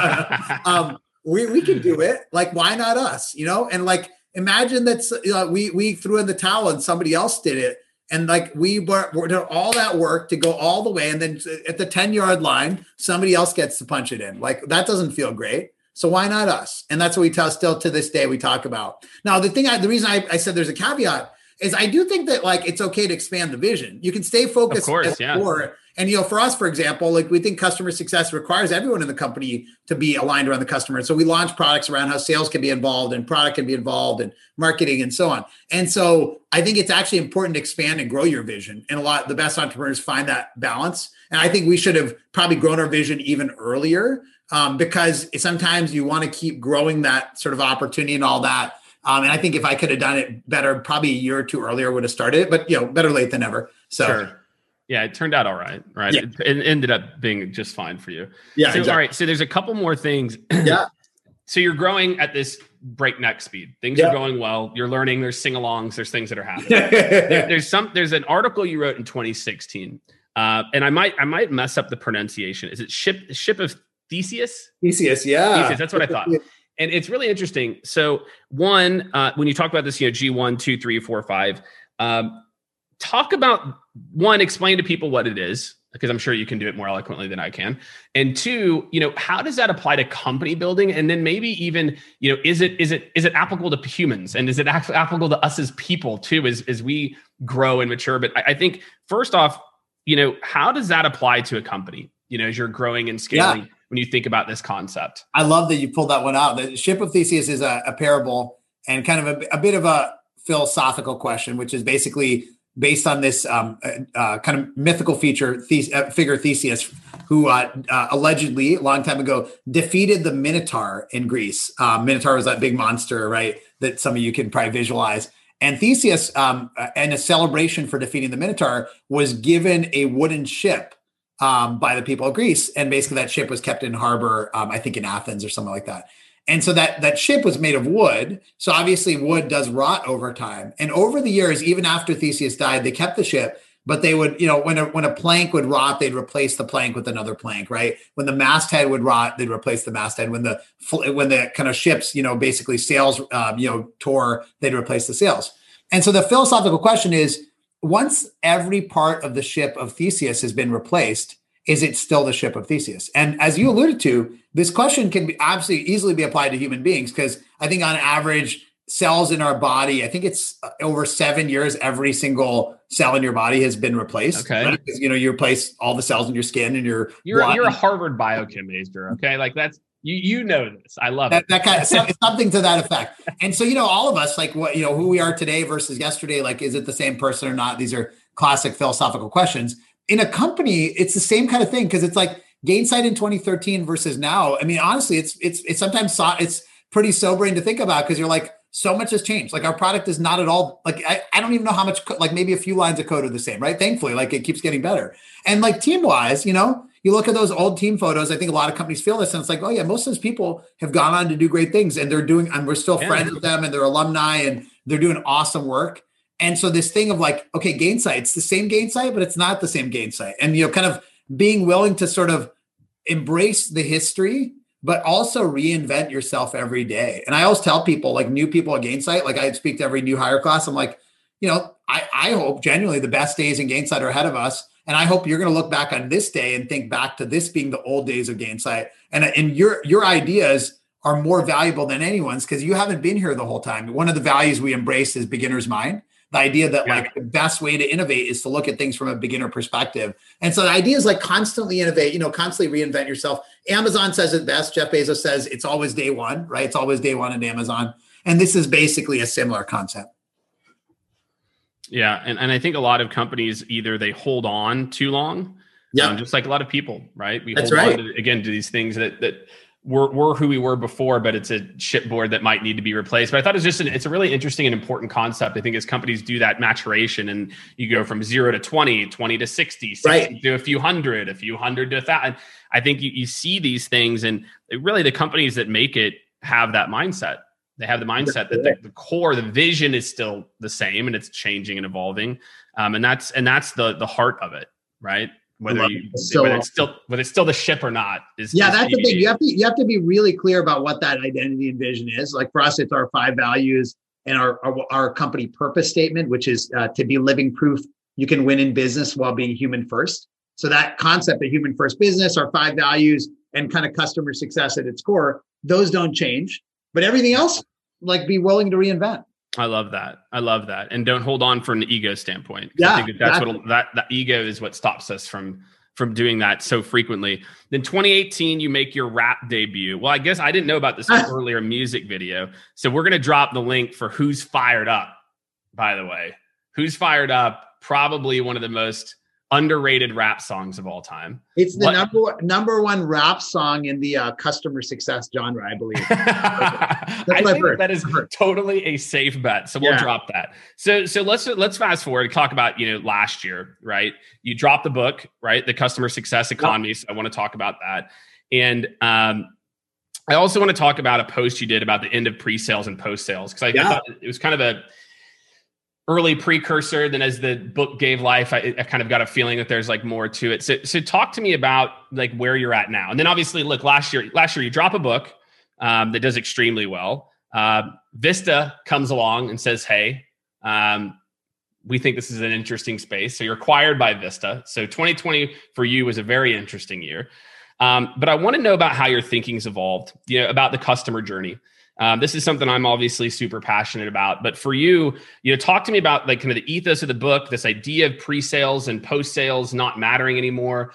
We can do it. Like, why not us? And like, imagine that we threw in the towel and somebody else did it. And like, we did all that work to go all the way. And then at the 10-yard line, somebody else gets to punch it in. Like, that doesn't feel great. So why not us? And that's what we still to this day, we talk about. Now, the reason I said there's a caveat is I do think that like, it's okay to expand the vision. You can stay focused. Of course, yeah. And, for us, for example, like we think customer success requires everyone in the company to be aligned around the customer. So we launch products around how sales can be involved and product can be involved and marketing and so on. And so I think it's actually important to expand and grow your vision. And the best entrepreneurs find that balance. And I think we should have probably grown our vision even earlier because sometimes you want to keep growing that sort of opportunity and all that. And I think if I could have done it better, probably a year or two earlier would have started it, but better late than never. So. Sure. Yeah, it turned out all right, right? Yeah. It ended up being just fine for you. Yeah, so, exactly. All right, so there's a couple more things. Yeah. So you're growing at this breakneck speed. Things are going well. You're learning. There's sing-alongs. There's things that are happening. There's an article you wrote in 2016, and I might mess up the pronunciation. Is it Ship of Theseus? Theseus, yeah. Theseus, that's what I thought. And it's really interesting. So one, when you talk about this, G1, 2, 3, 4, 5, talk about one, explain to people what it is, because I'm sure you can do it more eloquently than I can. And two, how does that apply to company building? And then maybe even, is it applicable to humans? And is it applicable to us as people too, as we grow and mature? But I think first off, how does that apply to a company, as you're growing and scaling when you think about this concept? I love that you pulled that one out. The Ship of Theseus is a parable and kind of a bit of a philosophical question, which is basically based on this kind of mythical figure Theseus, who allegedly a long time ago defeated the Minotaur in Greece. Minotaur was that big monster, right? That some of you can probably visualize. And Theseus, in a celebration for defeating the Minotaur, was given a wooden ship by the people of Greece. And basically that ship was kept in harbor, I think in Athens or something like that. And so that ship was made of wood. So obviously wood does rot over time. And over the years, even after Theseus died, they kept the ship, but they would, when a plank would rot, they'd replace the plank with another plank, right? When the masthead would rot, they'd replace the masthead. When the kind of ships, basically sails, tore, they'd replace the sails. And so the philosophical question is, once every part of the ship of Theseus has been replaced, is it still the ship of Theseus? And as you alluded to, this question can be absolutely easily be applied to human beings, because I think on average, cells in our body, I think it's over 7 years, every single cell in your body has been replaced. Okay. Right? Because, you replace all the cells in your skin and your blood. You're a Harvard biochem major, okay? Like that's, you know this. I love it. That kind of something to that effect. And so, all of us, like what, who we are today versus yesterday, like, is it the same person or not? These are classic philosophical questions. In a company, it's the same kind of thing, because it's like Gainsight in 2013 versus now. I mean, honestly, it's sometimes it's pretty sobering to think about, because you're like, so much has changed. Like our product is not at all, like, I don't even know how much, like maybe a few lines of code are the same, right? Thankfully, like it keeps getting better. And like team wise, you look at those old team photos, I think a lot of companies feel this, and it's like, oh yeah, most of those people have gone on to do great things, and we're still friends with them, and they're alumni, and they're doing awesome work. And so this thing of like, okay, Gainsight, it's the same Gainsight, but it's not the same Gainsight. And, kind of being willing to sort of embrace the history, but also reinvent yourself every day. And I always tell people, like new people at Gainsight, like I speak to every new hire class, I'm like, I hope genuinely the best days in Gainsight are ahead of us. And I hope you're going to look back on this day and think back to this being the old days of Gainsight. And your ideas are more valuable than anyone's, because you haven't been here the whole time. One of the values we embrace is beginner's mind. The idea that like the best way to innovate is to look at things from a beginner perspective. And so the idea is like constantly innovate, constantly reinvent yourself. Amazon says it best. Jeff Bezos says it's always day one, right? It's always day one at Amazon. And this is basically a similar concept. Yeah. And I think a lot of companies, either they hold on too long, just like a lot of people, right? We hold on to these things that we're who we were before, but it's a shipboard that might need to be replaced. But I thought it's a really interesting and important concept. I think as companies do that maturation, and you go from 0 to 20, 20 to 60 to a few hundred to 1,000. I think you see these things, and really the companies that make it have that mindset. They have the mindset that the core, the vision is still the same and it's changing and evolving. And that's the heart of it, right? Whether it's still the ship or not is that's the thing. You have to be really clear about what that identity and vision is. Like for us, it's our 5 values and our company purpose statement, which is to be living proof you can win in business while being human first. So that concept of human first business, our 5 values, and kind of customer success at its core, those don't change. But everything else, like, be willing to reinvent. I love that. And don't hold on from an ego standpoint. Yeah, I think that ego is what stops us from doing that so frequently. Then 2018, you make your rap debut. Well, I guess I didn't know about this earlier music video. So we're going to drop the link for Who's Fired Up, by the way. Who's Fired Up, probably one of the most underrated rap songs of all time. It's the number one rap song in the customer success genre, I believe. I think that is totally a safe bet. So we'll drop that. So let's fast forward and talk about, last year, right? You dropped the book, right? The Customer Success Economy. So I want to talk about that. And I also want to talk about a post you did about the end of pre-sales and post-sales, because I thought it was kind of a early precursor. Then as the book gave life, I kind of got a feeling that there's like more to it. So talk to me about like where you're at now. And then obviously, look, last year you drop a book that does extremely well. Vista comes along and says, hey, we think this is an interesting space. So you're acquired by Vista. So 2020 for you was a very interesting year. But I want to know about how your thinking's evolved, about the customer journey. This is something I'm obviously super passionate about, but for you, talk to me about like kind of the ethos of the book, this idea of pre-sales and post-sales not mattering anymore.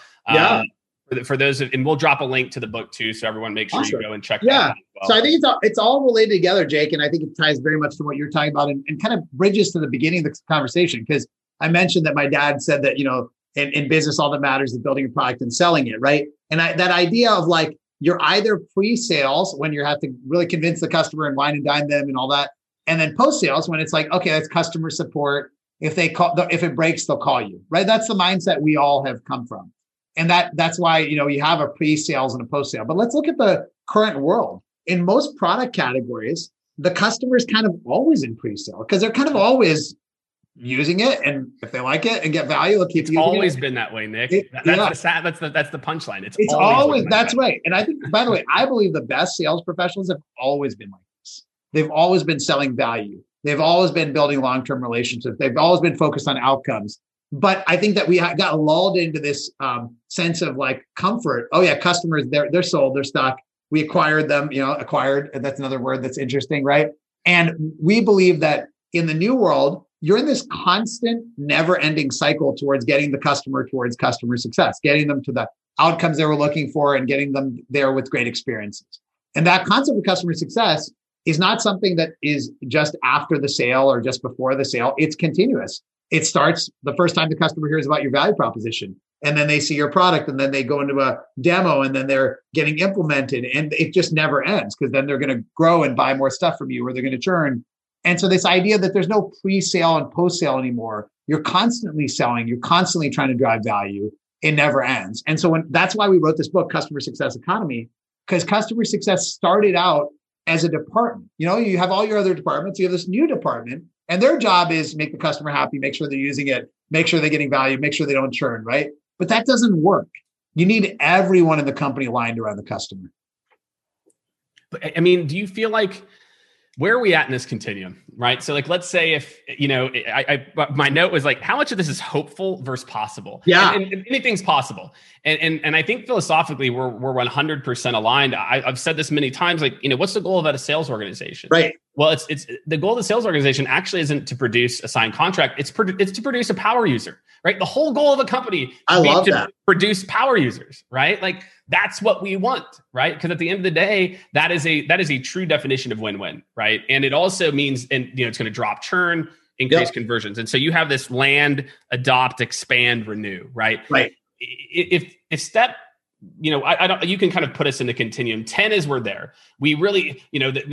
For those, and we'll drop a link to the book too, so everyone make sure you go and check that out as well. So I think it's all related together, Jake, and I think it ties very much to what you're talking about and kind of bridges to the beginning of the conversation, because I mentioned that my dad said that, in business, all that matters is building a product and selling it, right? And that idea of like, you're either pre-sales when you have to really convince the customer and wine and dine them and all that. And then post-sales when it's like, okay, that's customer support. If it breaks, they'll call you, right? That's the mindset we all have come from. And that's why, you have a pre-sales and a post-sale. But let's look at the current world. In most product categories, the customer is kind of always in pre-sale because they're kind of always using it, and if they like it and get value, they'll keep using it. It's always been that way, Nick. That's the punchline. It's always that's right. And I think, by the way, I believe the best sales professionals have always been like this. They've always been selling value. They've always been building long-term relationships. They've always been focused on outcomes. But I think that we got lulled into this sense of like comfort. Oh yeah, customers, they're sold, they're stuck. We acquired them, acquired. That's another word that's interesting, right? And we believe that in the new world, you're in this constant, never-ending cycle towards getting the customer towards customer success, getting them to the outcomes they were looking for and getting them there with great experiences. And that concept of customer success is not something that is just after the sale or just before the sale. It's continuous. It starts the first time the customer hears about your value proposition, and then they see your product, and then they go into a demo, and then they're getting implemented, and it just never ends, because then they're going to grow and buy more stuff from you, or they're going to churn. And so this idea that there's no pre-sale and post-sale anymore, you're constantly selling, you're constantly trying to drive value, it never ends. And so that's why we wrote this book, Customer Success Economy, because customer success started out as a department. You have all your other departments, you have this new department, and their job is make the customer happy, make sure they're using it, make sure they're getting value, make sure they don't churn, right? But that doesn't work. You need everyone in the company aligned around the customer. But I mean, do you feel like, where are we at in this continuum, right? So like, let's say if, my note was like, how much of this is hopeful versus possible? Yeah. And anything's possible. And I think philosophically, we're 100% aligned. I've said this many times, like, what's the goal of a sales organization? Right. Well, it's the goal of the sales organization actually isn't to produce a signed contract. It's to produce a power user, right? The whole goal of a company is to produce power users, right? Like, that's what we want, right? Because at the end of the day, that is a true definition of win-win, right? And it also means, it's going to drop churn, increase conversions. And so you have this land, adopt, expand, renew, right? Right. If step I don't, you can kind of put us in the continuum. 10 is we're there. We really,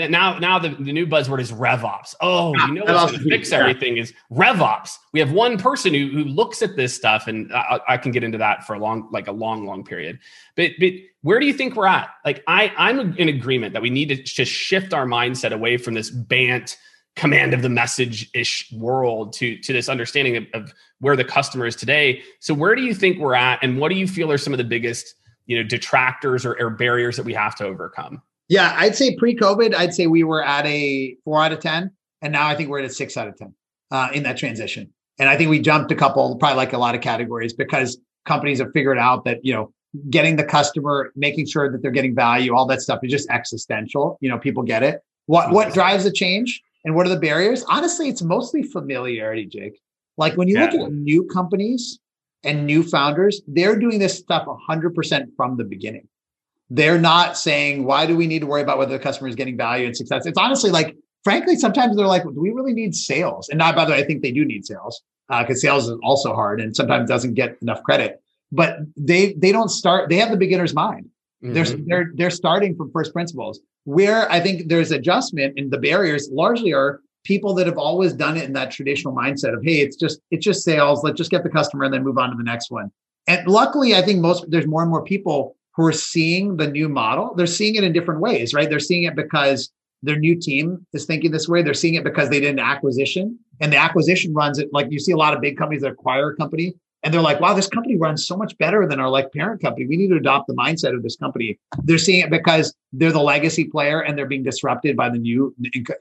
now the new buzzword is RevOps. Oh, what's going to fix everything is RevOps. We have one person who looks at this stuff, and I can get into that for a long period. But where do you think we're at? Like I'm in agreement that we need to just shift our mindset away from this BANT command of the message-ish world to this understanding of where the customer is today. So where do you think we're at, and what do you feel are some of the biggest detractors or barriers that we have to overcome? Yeah, I'd say pre-COVID, I'd say we were at a 4 out of 10. And now I think we're at a 6 out of 10 in that transition. And I think we jumped a couple, probably like a lot of categories, because companies have figured out that, getting the customer, making sure that they're getting value, all that stuff is just existential. People get it. What drives the change and what are the barriers? Honestly, it's mostly familiarity, Jake. Like when you look at new companies and new founders, they're doing this stuff 100% from the beginning. They're not saying, why do we need to worry about whether the customer is getting value and success? It's honestly like, frankly, sometimes they're like, do we really need sales? And not, by the way, I think they do need sales because sales is also hard and sometimes doesn't get enough credit. But they don't start, they have the beginner's mind. Mm-hmm. They're starting from first principles. Where I think there's adjustment and the barriers largely are people that have always done it in that traditional mindset of, hey, it's just sales. Let's just get the customer and then move on to the next one. And luckily, I think there's more and more people who are seeing the new model. They're seeing it in different ways, right? They're seeing it because their new team is thinking this way. They're seeing it because they did an acquisition, and the acquisition runs it. Like you see a lot of big companies that acquire a company and they're like, wow, this company runs so much better than our parent company. We need to adopt the mindset of this company. They're seeing it because they're the legacy player and they're being disrupted by the new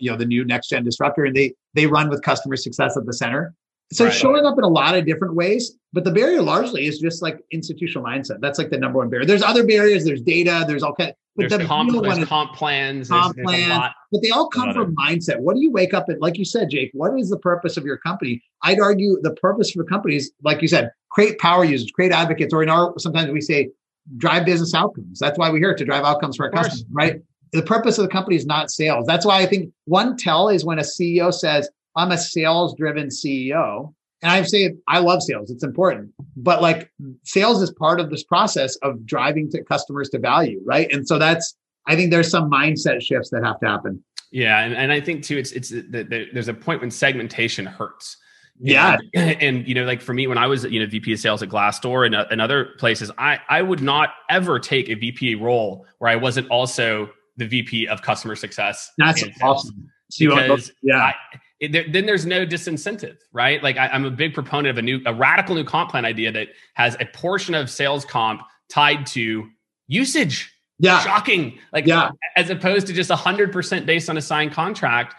next gen disruptor. And they run with customer success at the center. So it's showing up in a lot of different ways, but the barrier largely is just like institutional mindset. That's like the number one barrier. There's other barriers. There's data. There's all kinds. But there's comp plans. There's a lot. But they all come from mindset. What do you wake up and, like you said, Jake, what is the purpose of your company? I'd argue the purpose for companies, like you said, create power users, create advocates, or sometimes we say drive business outcomes. That's why we're here, to drive outcomes for our customers, right? The purpose of the company is not sales. That's why I think one tell is when a CEO says, I'm a sales-driven CEO. And I say, I love sales. It's important. But like sales is part of this process of driving customers to value, right? And so I think there's some mindset shifts that have to happen. Yeah. And I think too, there's a point when segmentation hurts. Yeah. And like for me, when I was, VP of sales at Glassdoor and other places, I would not ever take a VP role where I wasn't also the VP of customer success. That's awesome. Because then there's no disincentive, right? Like I'm a big proponent of a radical new comp plan idea that has a portion of sales comp tied to usage. Yeah. Shocking. As opposed to just 100% based on a signed contract.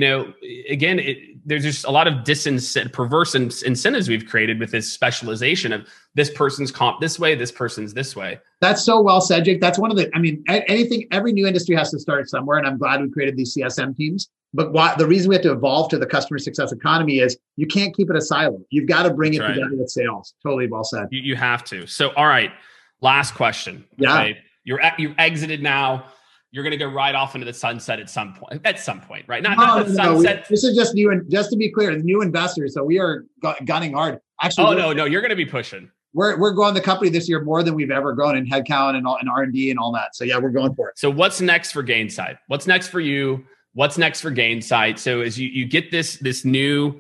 Again, there's just a lot of perverse incentives we've created with this specialization of this person's comp this way, this person's this way. That's so well said, Jake. That's one of every new industry has to start somewhere. And I'm glad we created these CSM teams. But the reason we have to evolve to the customer success economy is you can't keep it a silo. You've got to bring it together with sales. Totally well said. You have to. So, all right, last question. Yeah. Okay. You're exited now. You're going to go right off into the sunset at some point, right? Not the sunset. This is just new. And just to be clear, the new investors. So we are gunning hard. Actually, no, you're going to be pushing. We're growing the company this year more than we've ever grown in headcount and R&D and all that. So yeah, we're going for it. So what's next for Gainsight? What's next for you? What's next for Gainsight? So as you get this new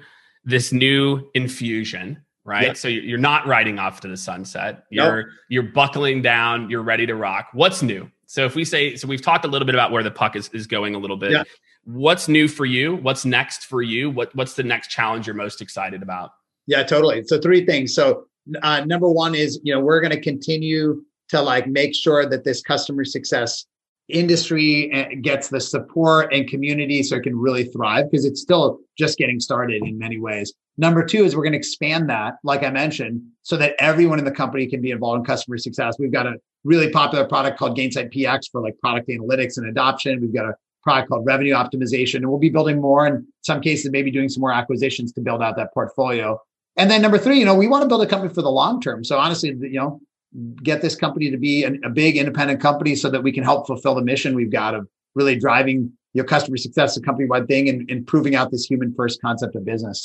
infusion, right? Yep. So you're not riding off to the sunset. You're buckling down. You're ready to rock. What's new? So if we say, we've talked a little bit about where the puck is going a little bit. Yeah. What's new for you? What's next for you? What's the next challenge you're most excited about? Yeah, totally. So 3 things. So number one is, we're going to continue to make sure that this customer success industry gets the support and community so it can really thrive, because it's still just getting started in many ways. Number 2 is we're going to expand that, like I mentioned, so that everyone in the company can be involved in customer success. We've got a really popular product called Gainsight PX for product analytics and adoption. We've got a product called revenue optimization, and we'll be building more, in some cases, maybe doing some more acquisitions to build out that portfolio. And then number 3, we want to build a company for the long term. So honestly, get this company to be a big independent company so that we can help fulfill the mission we've got of really driving your customer success, a company-wide thing, and proving out this human first concept of business. So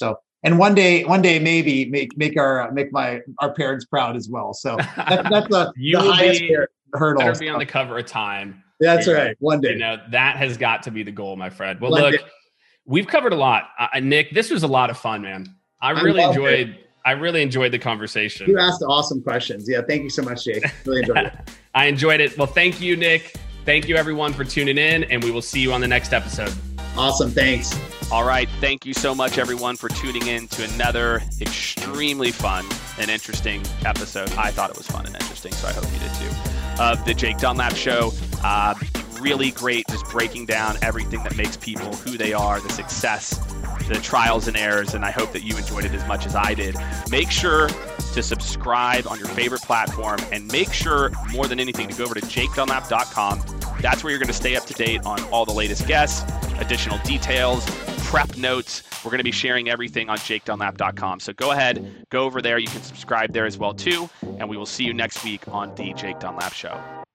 And one day maybe make our parents proud as well. So that's the highest hurdle. Better be on the cover of Time. That's right. One day. That has got to be the goal, my friend. Well, look, we've covered a lot. Nick, this was a lot of fun, man. I really enjoyed the conversation. You asked awesome questions. Yeah, thank you so much, Jake. Really enjoyed it. I enjoyed it. Well, thank you, Nick. Thank you, everyone, for tuning in, and we will see you on the next episode. Awesome. Thanks. All right. Thank you so much, everyone, for tuning in to another extremely fun and interesting episode. I thought it was fun and interesting, so I hope you did too, of the Jake Dunlap Show. Really great, just breaking down everything that makes people who they are, the success, the trials and errors, and I hope that you enjoyed it as much as I did. Make sure to subscribe on your favorite platform, and make sure, more than anything, to go over to jakedunlap.com. That's where you're going to stay up to date on all the latest guests, additional details, prep notes. We're going to be sharing everything on jakedunlap.com. So go ahead, go over there. You can subscribe there as well too, and we will see you next week on the Jake Dunlap Show.